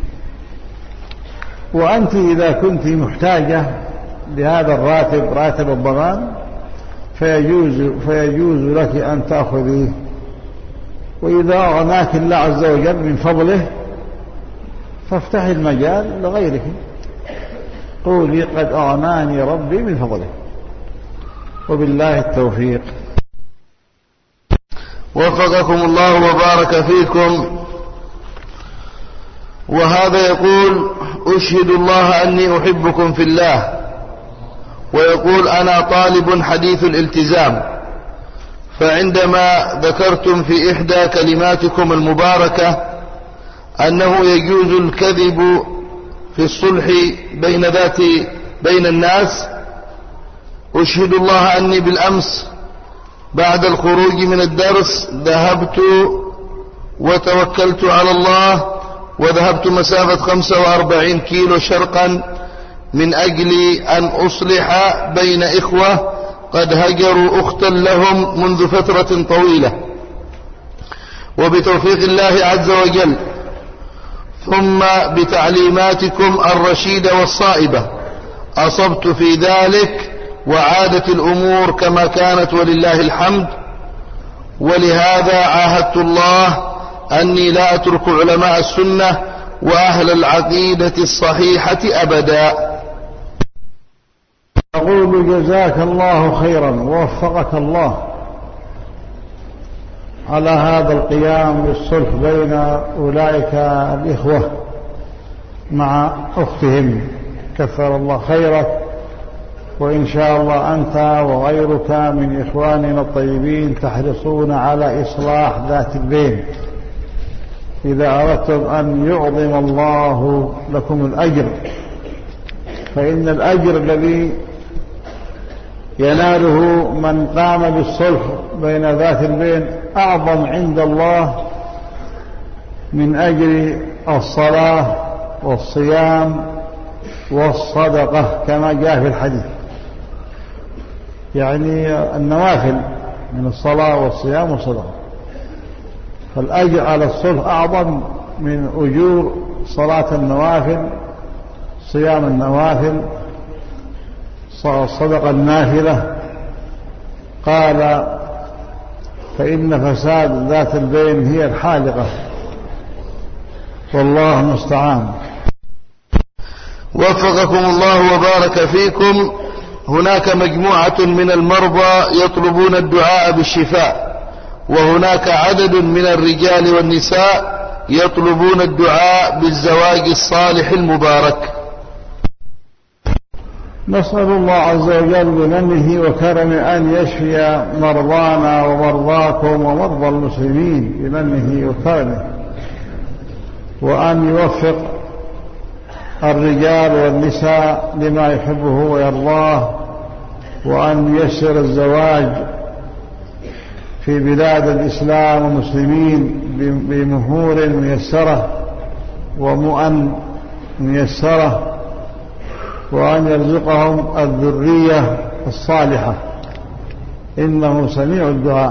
وأنت إذا كنت محتاجة لهذا الراتب، راتب الضمان، فيجوز لك أن تأخذيه. وإذا أغناك الله عز وجل من فضله فافتح المجال لغيرك، قولي قد أغناني ربي من فضله، وبالله التوفيق. وفقكم الله وبارك فيكم. وهذا يقول: أشهد الله أني أحبكم في الله. ويقول: أنا طالب حديث الالتزام، فعندما ذكرتم في إحدى كلماتكم المباركة أنه يجوز الكذب في الصلح بين الناس، أشهد الله أني بالأمس بعد الخروج من الدرس ذهبت وتوكلت على الله وذهبت مسافة 45 كيلو شرقا من أجل أن أصلح بين إخوة قد هجروا أختا لهم منذ فترة طويلة، وبتوفيق الله عز وجل ثم بتعليماتكم الرشيدة والصائبة أصبت في ذلك وعادت الأمور كما كانت ولله الحمد. ولهذا عاهدت الله أني لا أترك علماء السنة وأهل العقيدة الصحيحة أبدا. أقول جزاك الله خيرا ووفقك الله على هذا القيام بالصلح بين أولئك الإخوة مع أختهم، كثر الله خيرك، وإن شاء الله أنت وغيرك من إخواننا الطيبين تحرصون على إصلاح ذات البين إذا أردتم أن يعظم الله لكم الأجر، فإن الأجر الذي يناله من قام بالصلح بين ذات البين أعظم عند الله من أجر الصلاة والصيام والصدقة كما جاء في الحديث، يعني النوافل من الصلاة والصيام والصدقة، فالأجر على الصلح أعظم من أجور صلاة النوافل، صيام النوافل، الصدقة النافلة. قال فإن فساد ذات البين هي الحالقة، والله المستعان. وفقكم الله وبارك فيكم. هناك مجموعة من المرضى يطلبون الدعاء بالشفاء، وهناك عدد من الرجال والنساء يطلبون الدعاء بالزواج الصالح المبارك. نسأل الله عز وجل بمنه وكرمه أن يشفي مرضانا ومرضاكم ومرضى المسلمين بمنه وكرمه، وأن يوفق الرجال والنساء لما يحبه ويرضاه، وأن ييسر الزواج في بلاد الإسلام والمسلمين بمهور ميسرة ومؤن ميسرة، وأن يرزقهم الذرية الصالحة، إنه سميع الدعاء.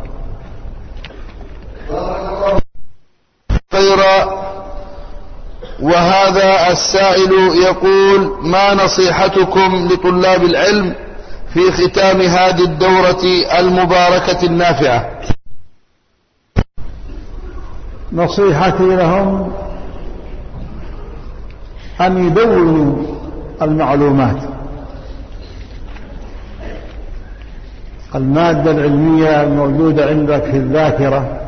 خيرا. وهذا السائل يقول: ما نصيحتكم لطلاب العلم في ختام هذه الدورة المباركة النافعة؟ نصيحتي لهم أن يدونوا المعلومات، المادة العلمية الموجودة عندك في الذاكرة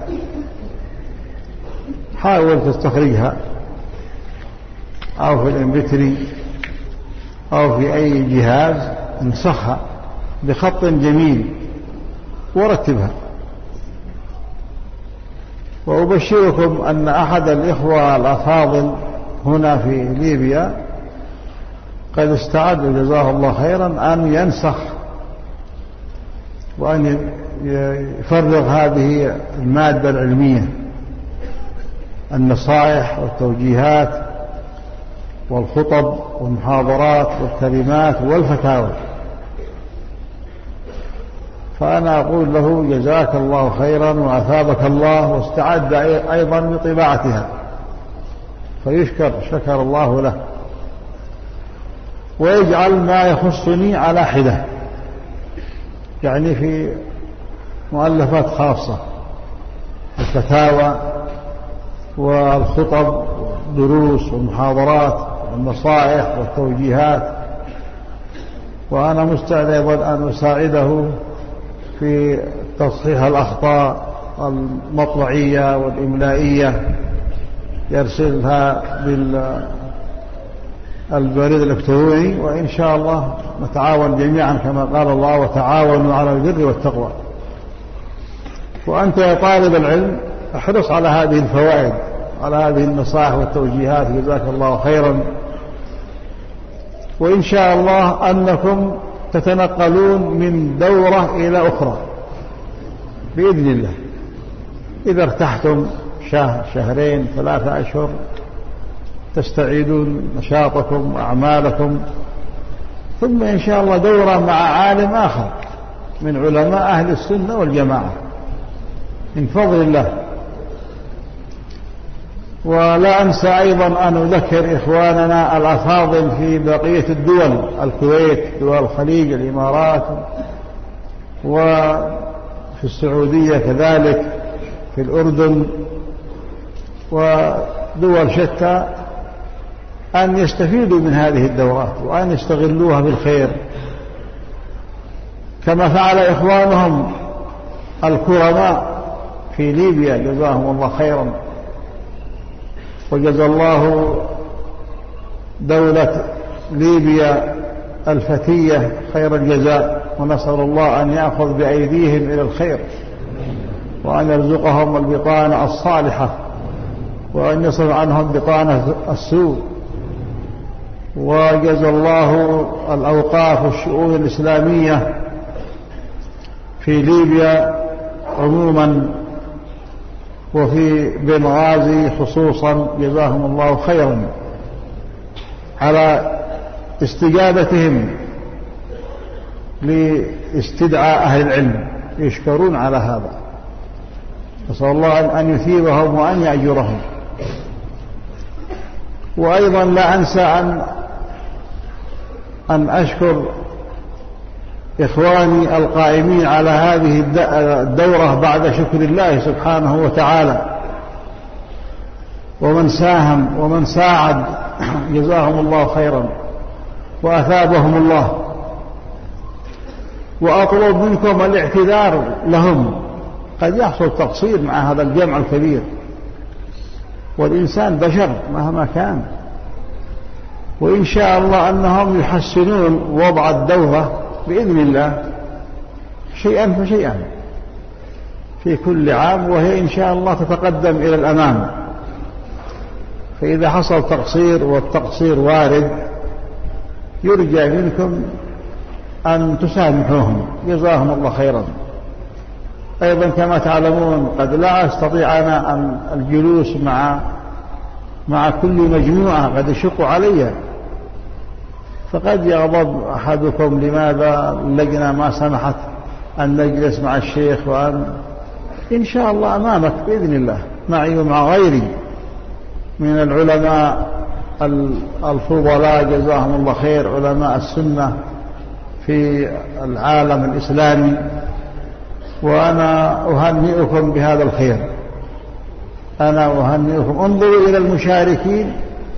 حاول تستخرجها، أو في الإمبتري أو في أي جهاز، انسخها بخط جميل ورتبها. وأبشركم أن أحد الإخوة الأفاضل هنا في ليبيا قد استعد جزاه الله خيرا أن ينسخ وأن يفرغ هذه المادة العلمية، النصائح والتوجيهات والخطب والمحاضرات والكلمات والفتاوى. فأنا أقول له جزاك الله خيرا وأثابك الله، واستعد أيضا بطباعتها، فيشكر، شكر الله له، ويجعل ما يخصني على حدة، يعني في مؤلفات خاصة، الفتاوى والخطب والدروس والمحاضرات والنصائح والتوجيهات. وأنا مستعد أيضا أن أساعده في تصحيح الأخطاء المطبعية والإملائية، يرسلها بالبريد الإلكتروني، وإن شاء الله نتعاون جميعا كما قال الله: وتعاونوا على البر والتقوى. وأنت يا طالب العلم احرص على هذه الفوائد، على هذه النصائح والتوجيهات، جزاك الله خيرا. وإن شاء الله أنكم تتنقلون من دورة إلى أخرى بإذن الله. إذا ارتحتم شهر شهرين 3 أشهر تستعيدون نشاطكم وأعمالكم، ثم إن شاء الله دورة مع عالم آخر من علماء أهل السنة والجماعة من فضل الله. ولا أنسى أيضا أن أذكر إخواننا الأفاضل في بقية الدول، الكويت، دول الخليج، الإمارات، وفي السعودية كذلك، في الأردن ودول شتى، أن يستفيدوا من هذه الدورات وأن يستغلوها بالخير كما فعل إخوانهم الكرماء في ليبيا جزاهم الله خيرا، وجزى الله دولة ليبيا الفتية خير الجزاء، ونسأل الله أن يأخذ بأيديهم إلى الخير وأن يرزقهم البطانة الصالحة وأن يصرف عنهم بطانة السوء. وجزى الله الأوقاف والشؤون الإسلامية في ليبيا عموما وفي بنغازي خصوصا جزاهم الله خيرا على استجابتهم لاستدعاء أهل العلم، يشكرون على هذا. نسأل الله أن يثيبهم وأن يأجرهم. وأيضا لا أنسى أن أشكر إخواني القائمين على هذه الدورة بعد شكر الله سبحانه وتعالى، ومن ساهم ومن ساعد جزاهم الله خيرا وأثابهم الله. وأطلب منكم الاعتذار لهم، قد يحصل تقصير مع هذا الجمع الكبير، والإنسان بشر مهما كان، وإن شاء الله أنهم يحسنون وضع الدورة بإذن الله شيئا فشيئا في كل عام، وهي إن شاء الله تتقدم إلى الأمام. فإذا حصل تقصير، والتقصير وارد، يرجى منكم أن تسامحوهم جزاهم الله خيرا. أيضا كما تعلمون قد لا أستطيع أنا أن الجلوس مع كل مجموعة، قد يشق علي، فقد يغضب أحدكم لماذا اللجنة ما سمحت أن نجلس مع الشيخ، إن شاء الله أمامك بإذن الله، معي ومع غيري من العلماء الفضلاء جزاهم الله خير، علماء السنة في العالم الإسلامي، وأنا أهنئكم بهذا الخير. أنا أهنئكم. انظروا إلى المشاركين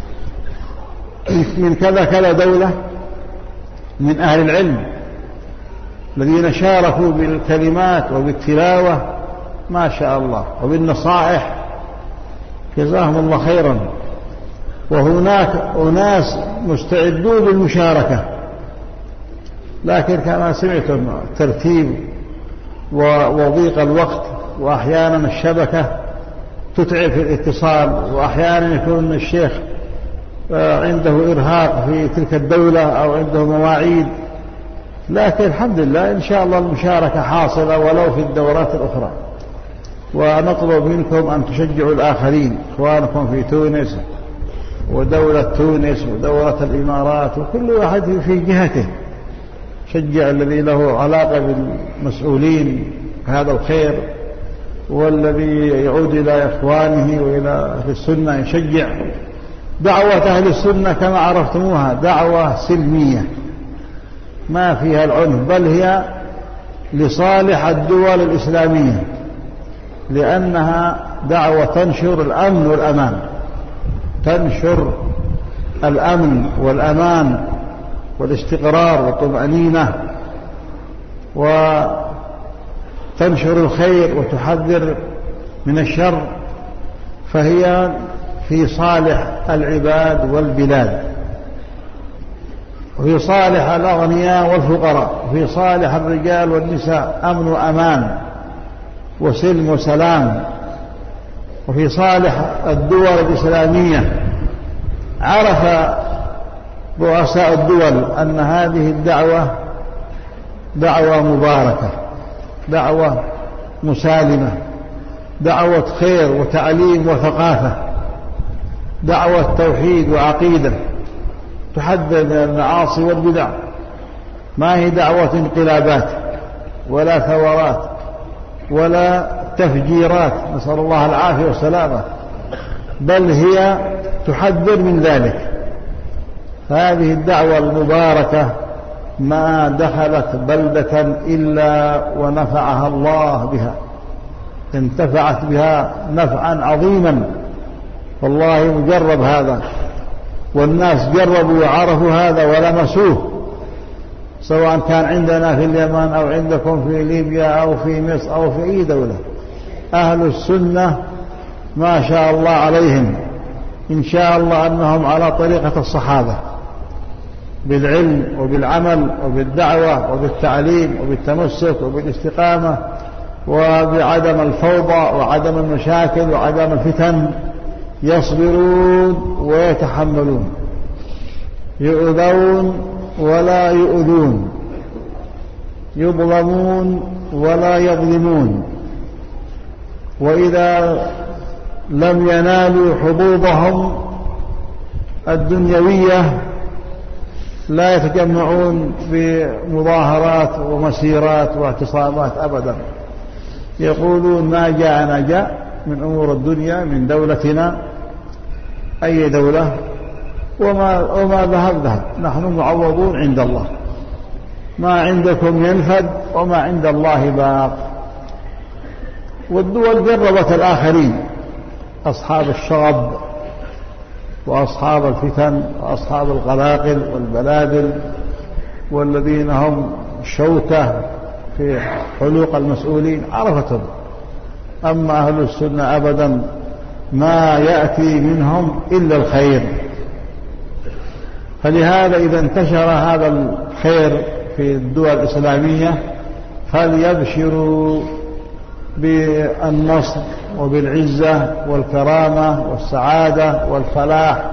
من كذا دولة من أهل العلم الذين شاركوا بالكلمات وبالتلاوة ما شاء الله وبالنصائح جزاهم الله خيرا. وهناك أناس مستعدون للمشاركة، لكن كما سمعتم الترتيب وضيق الوقت، وأحيانا الشبكة تتعب في الاتصال، وأحيانا يكون الشيخ عنده إرهاق في تلك الدولة أو عنده مواعيد، لكن الحمد لله إن شاء الله المشاركة حاصلة ولو في الدورات الأخرى. ونطلب منكم أن تشجعوا الآخرين، إخوانكم في تونس ودولة تونس ودولة الإمارات، وكل واحد في جهته شجع الذي له علاقة بالمسؤولين هذا الخير، والذي يعود إلى إخوانه وإلى أهل السنة يشجع. دعوة أهل السنة كما عرفتموها دعوة سلمية ما فيها العنف، بل هي لصالح الدول الإسلامية، لأنها دعوة تنشر الأمن والأمان، تنشر الأمن والأمان والاستقرار والطمأنينة، وتنشر الخير وتحذر من الشر، فهي في صالح العباد والبلاد، وفي صالح الأغنياء والفقراء، وفي صالح الرجال والنساء أمن وأمان وسلم وسلام، وفي صالح الدول الإسلامية. عرف رؤساء الدول أن هذه الدعوة دعوة مباركة، دعوة مسالمة، دعوة خير وتعليم وثقافة، دعوة توحيد وعقيدة، تحذر من المعاصي والبدع، ما هي دعوة انقلابات ولا ثورات ولا تفجيرات، نسأل الله العافية والسلامة، بل هي تحذر من ذلك. هذه الدعوة المباركة ما دخلت بلدة إلا ونفعها الله بها، انتفعت بها نفعا عظيما، والله مجرب هذا، والناس جربوا وعرفوا هذا ولمسوه، سواء كان عندنا في اليمن أو عندكم في ليبيا أو في مصر أو في أي دولة. أهل السنة ما شاء الله عليهم، إن شاء الله أنهم على طريقة الصحابة بالعلم وبالعمل وبالدعوة وبالتعليم وبالتمسك وبالاستقامة وبعدم الفوضى وعدم المشاكل وعدم الفتن، يصبرون ويتحملون، يؤذون ولا يؤذون، يظلمون ولا يظلمون، وإذا لم ينالوا حظوظهم الدنيوية لا يتجمعون بمظاهرات ومسيرات واعتصامات أبدا، يقولون ما جاءنا جاء من أمور الدنيا من دولتنا أي دولة، وما ذهب، نحن معوضون عند الله، ما عندكم ينفد وما عند الله باق. والدول جربت الآخرين، أصحاب الشغب وأصحاب الفتن وأصحاب القلاقل والبلادل، والذين هم شوكة في حلوق المسؤولين، عرفتهم. أما أهل السنة أبدا ما يأتي منهم إلا الخير. فلهذا إذا انتشر هذا الخير في الدول الإسلامية فليبشروا بالنصر وبالعزة والكرامة والسعادة والفلاح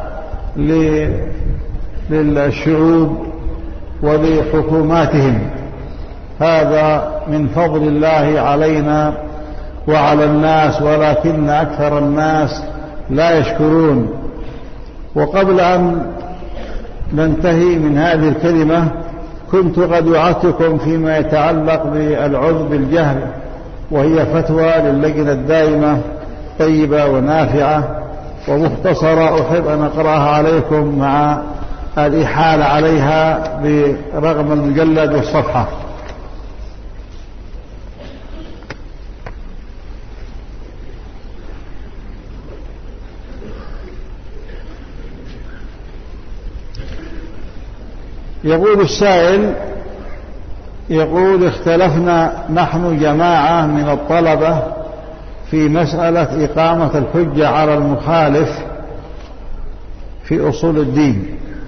للشعوب ولحكوماتهم. هذا من فضل الله علينا وعلى الناس، ولكن أكثر الناس لا يشكرون. وقبل أن ننتهي من هذه الكلمة كنت قد وعدتكم فيما يتعلق بالعذر بالجهل، وهي فتوى للجنة الدائمة طيبة ونافعة ومختصرة، أحب أن أقرأها عليكم مع الإحالة عليها برغم المجلد والصفحة. يقول السائل، يقول اختلفنا نحن جماعة من الطلبة في مسألة إقامة الحجة على المخالف في أصول الدين،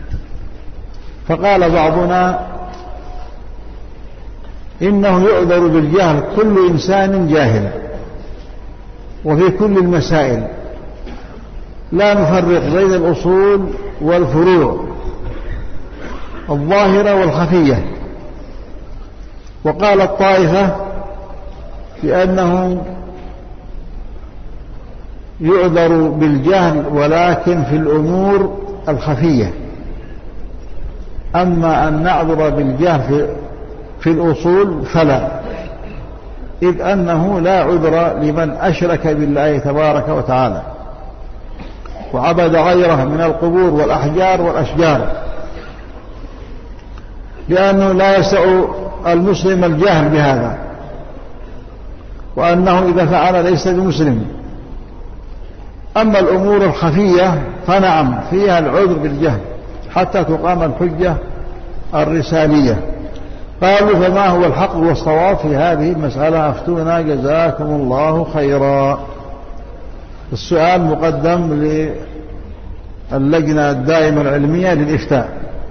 فقال بعضنا إنه يعذر بالجهل كل إنسان جاهل وفي كل المسائل، لا نفرق بين الأصول والفروع الظاهرة والخفية. وقال الطائفة بأنه يعذر بالجهل ولكن في الأمور الخفية، أما أن نعذر بالجهل في الأصول فلا، إذ أنه لا عذر لمن أشرك بالله تبارك وتعالى وعبد غيره من القبور والأحجار والأشجار، لأنه لا يسع المسلم الجهل بهذا، وأنه إذا فعل ليس بمسلم. أما الأمور الخفية فنعم فيها العذر بالجهل حتى تقام الحجة الرسالية. قالوا فما هو الحق والصواب في هذه المسألة؟ أفتونا جزاكم الله خيرا. السؤال مقدم للجنة الدائمة العلمية للإفتاء.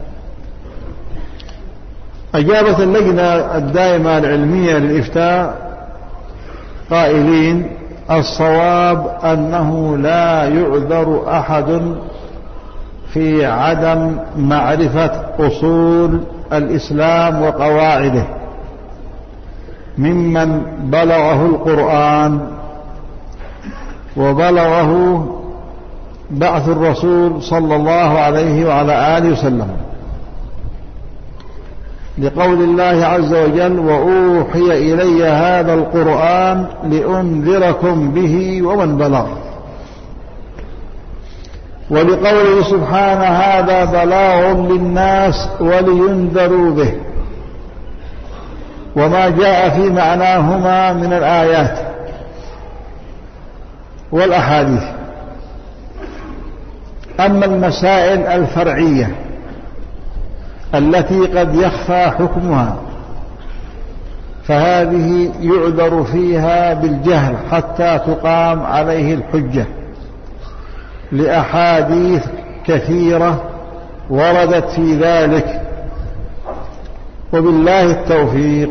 أجابت اللجنة الدائمة العلمية للإفتاء قائلين الصواب أنه لا يعذر أحد في عدم معرفة أصول الإسلام وقواعده، ممن بلغه القرآن وبلغه بعث الرسول صلى الله عليه وعلى آله وسلم، لقول الله عز وجل: وأوحي إلي هذا القرآن لأنذركم به ومن بلغ. ولقوله سبحانه: هذا بلاغ للناس ولينذروا به، وما جاء في معناهما من الآيات والأحاديث. أما المسائل الفرعية التي قد يخفى حكمها فهذه يعذر فيها بالجهل حتى تقام عليه الحجة، لأحاديث كثيرة وردت في ذلك، وبالله التوفيق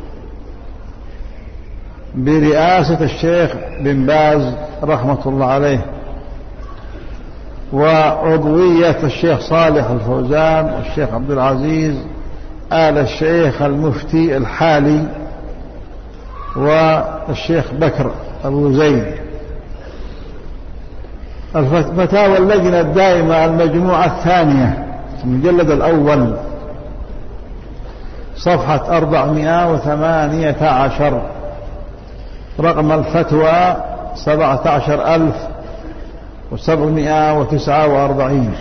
برئاسة الشيخ بن باز رحمة الله عليه، وعضوية الشيخ صالح الفوزان والشيخ عبد العزيز آل الشيخ المفتي الحالي والشيخ بكر أبو زيد. فتاوى اللجنة الدائمة المجموعة الثانية المجلد الأول صفحة 418، رقم الفتوى 17749.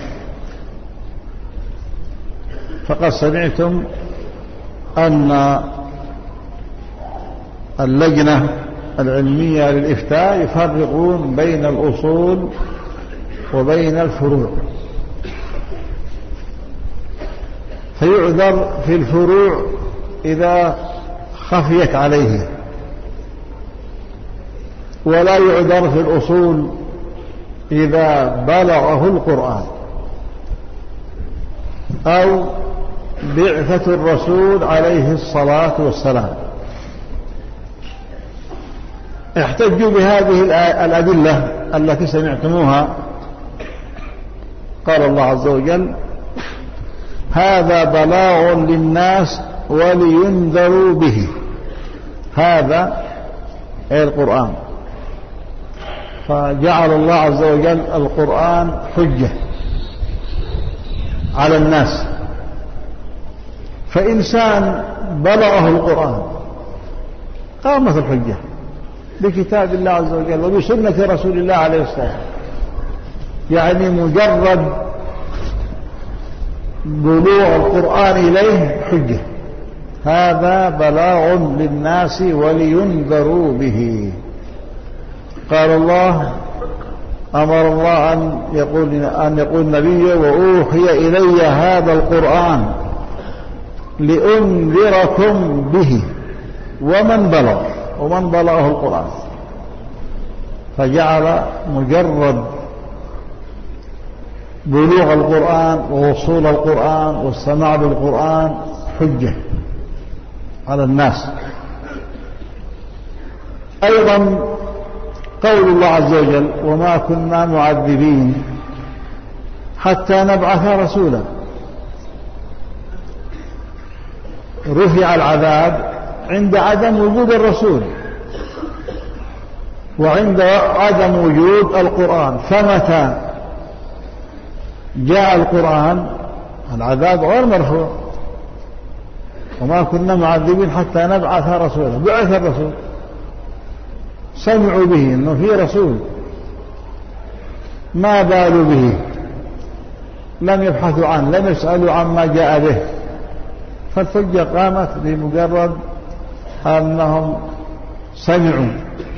فقد سمعتم أن اللجنة العلمية للإفتاء يفرقون بين الأصول وبين الفروع، فيعذر في الفروع إذا خفيت عليه، ولا يعذر في الأصول إذا بلغه القرآن أو بعثة الرسول عليه الصلاة والسلام. احتجوا بهذه الأدلة التي سمعتموها. قال الله عز وجل: هذا بلاغ للناس ولينذروا به. هذا أي القرآن، فجعل الله عز وجل القرآن حجة على الناس. فإنسان بلغه القرآن قامت الحجة بكتاب الله عز وجل وبسنة رسول الله عليه الصلاة والسلام، يعني مجرد بلوغ القرآن إليه حجة. هذا بلاغ للناس ولينذروا به. قال الله: أمر الله أن يقول النبي: وأوحي إلي هذا القرآن لأنذركم به ومن بلغه القرآن. فجعل مجرد بلوغ القرآن ووصول القرآن والسماع بالقرآن حجة على الناس. أيضا قول الله عز وجل: وما كنا معذبين حتى نبعث رسولا. رفع العذاب عند عدم وجود الرسول وعند عدم وجود القرآن. فمتى جاء القرآن العذاب غير مرفوع. وما كنا معذبين حتى نبعث رسولا. بعث الرسول، سمعوا به انه في رسول، ما بالوا به، لم يبحثوا عنه، لم يسألوا عما جاء به. فالحجة قامت بمجرد أنهم سمعوا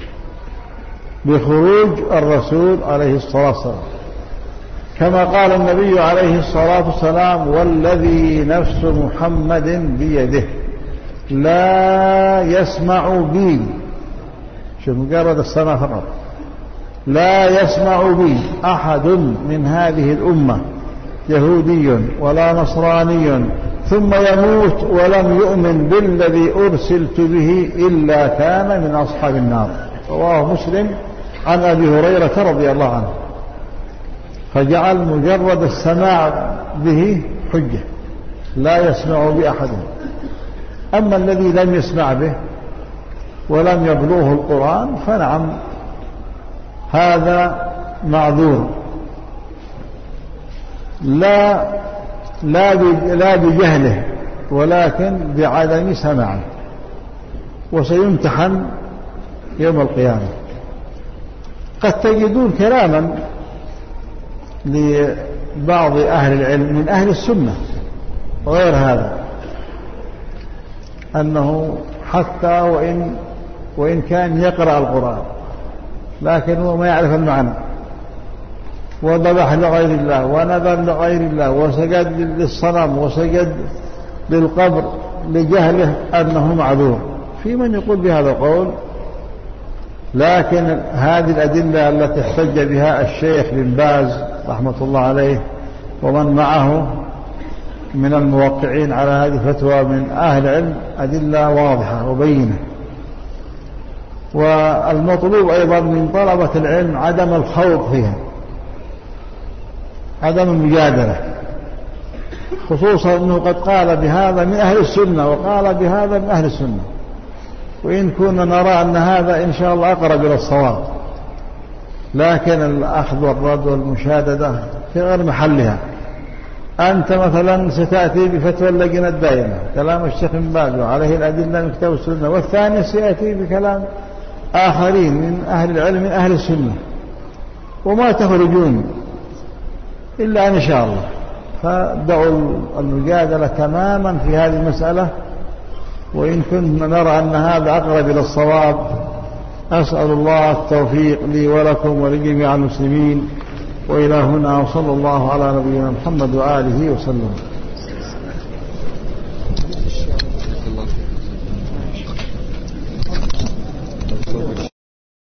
بخروج الرسول عليه الصلاة والسلام، كما قال النبي عليه الصلاة والسلام: والذي نفس محمد بيده لا يسمع بي. شوف، مجرد السمع فقط. لا يسمع بي أحد من هذه الأمة يهودي ولا نصراني ثم يموت ولم يؤمن بالذي أرسلت به إلا كان من أصحاب النار. رواه مسلم عن أبي هريرة رضي الله عنه. فجعل مجرد السماع به حجة، لا يسمع بأحد. أما الذي لم يسمع به ولم يبلغه القرآن فنعم هذا معذور، لا بجهله ولكن بعدم سماعه، وسيمتحن يوم القيامة. قد تجدون كلاما لبعض أهل العلم من أهل السنة وغير هذا أنه حتى وإن كان يقرأ القرآن لكنه ما يعرف المعنى، وذبح لغير الله ونذر لغير الله وسجد للصنم وسجد للقبر لجهله أنه معذور. في من يقول بهذا القول، لكن هذه الأدلة التي احتج بها الشيخ بن باز رحمة الله عليه ومن معه من الموقعين على هذه الفتوى من أهل العلم أدلة واضحة وبينة. والمطلوب أيضا من طلبة العلم عدم الخوض فيها، عدم المجادلة، خصوصا أنه قد قال بهذا من أهل السنة وقال بهذا من أهل السنة، وإن كنا نرى أن هذا إن شاء الله أقرب إلى الصواب، لكن الأخذ والرد والمشاددة في غير محلها. أنت مثلا ستأتي بفتوى اللجنة الدائمة كلام الشيخ بن باز وعليه الأدلة من كتاب السنة، والثاني سيأتي بكلام آخرين من أهل العلم من أهل السنة، وما تخرجون إلا إن شاء الله. فدعوا المجادلة تماما في هذه المسألة، وإن كنا نرى أن هذا أقرب إلى الصواب. أسأل الله التوفيق لي ولكم ولجميع المسلمين، وإلى هنا وصلى الله على نبينا محمد وآله وسلم.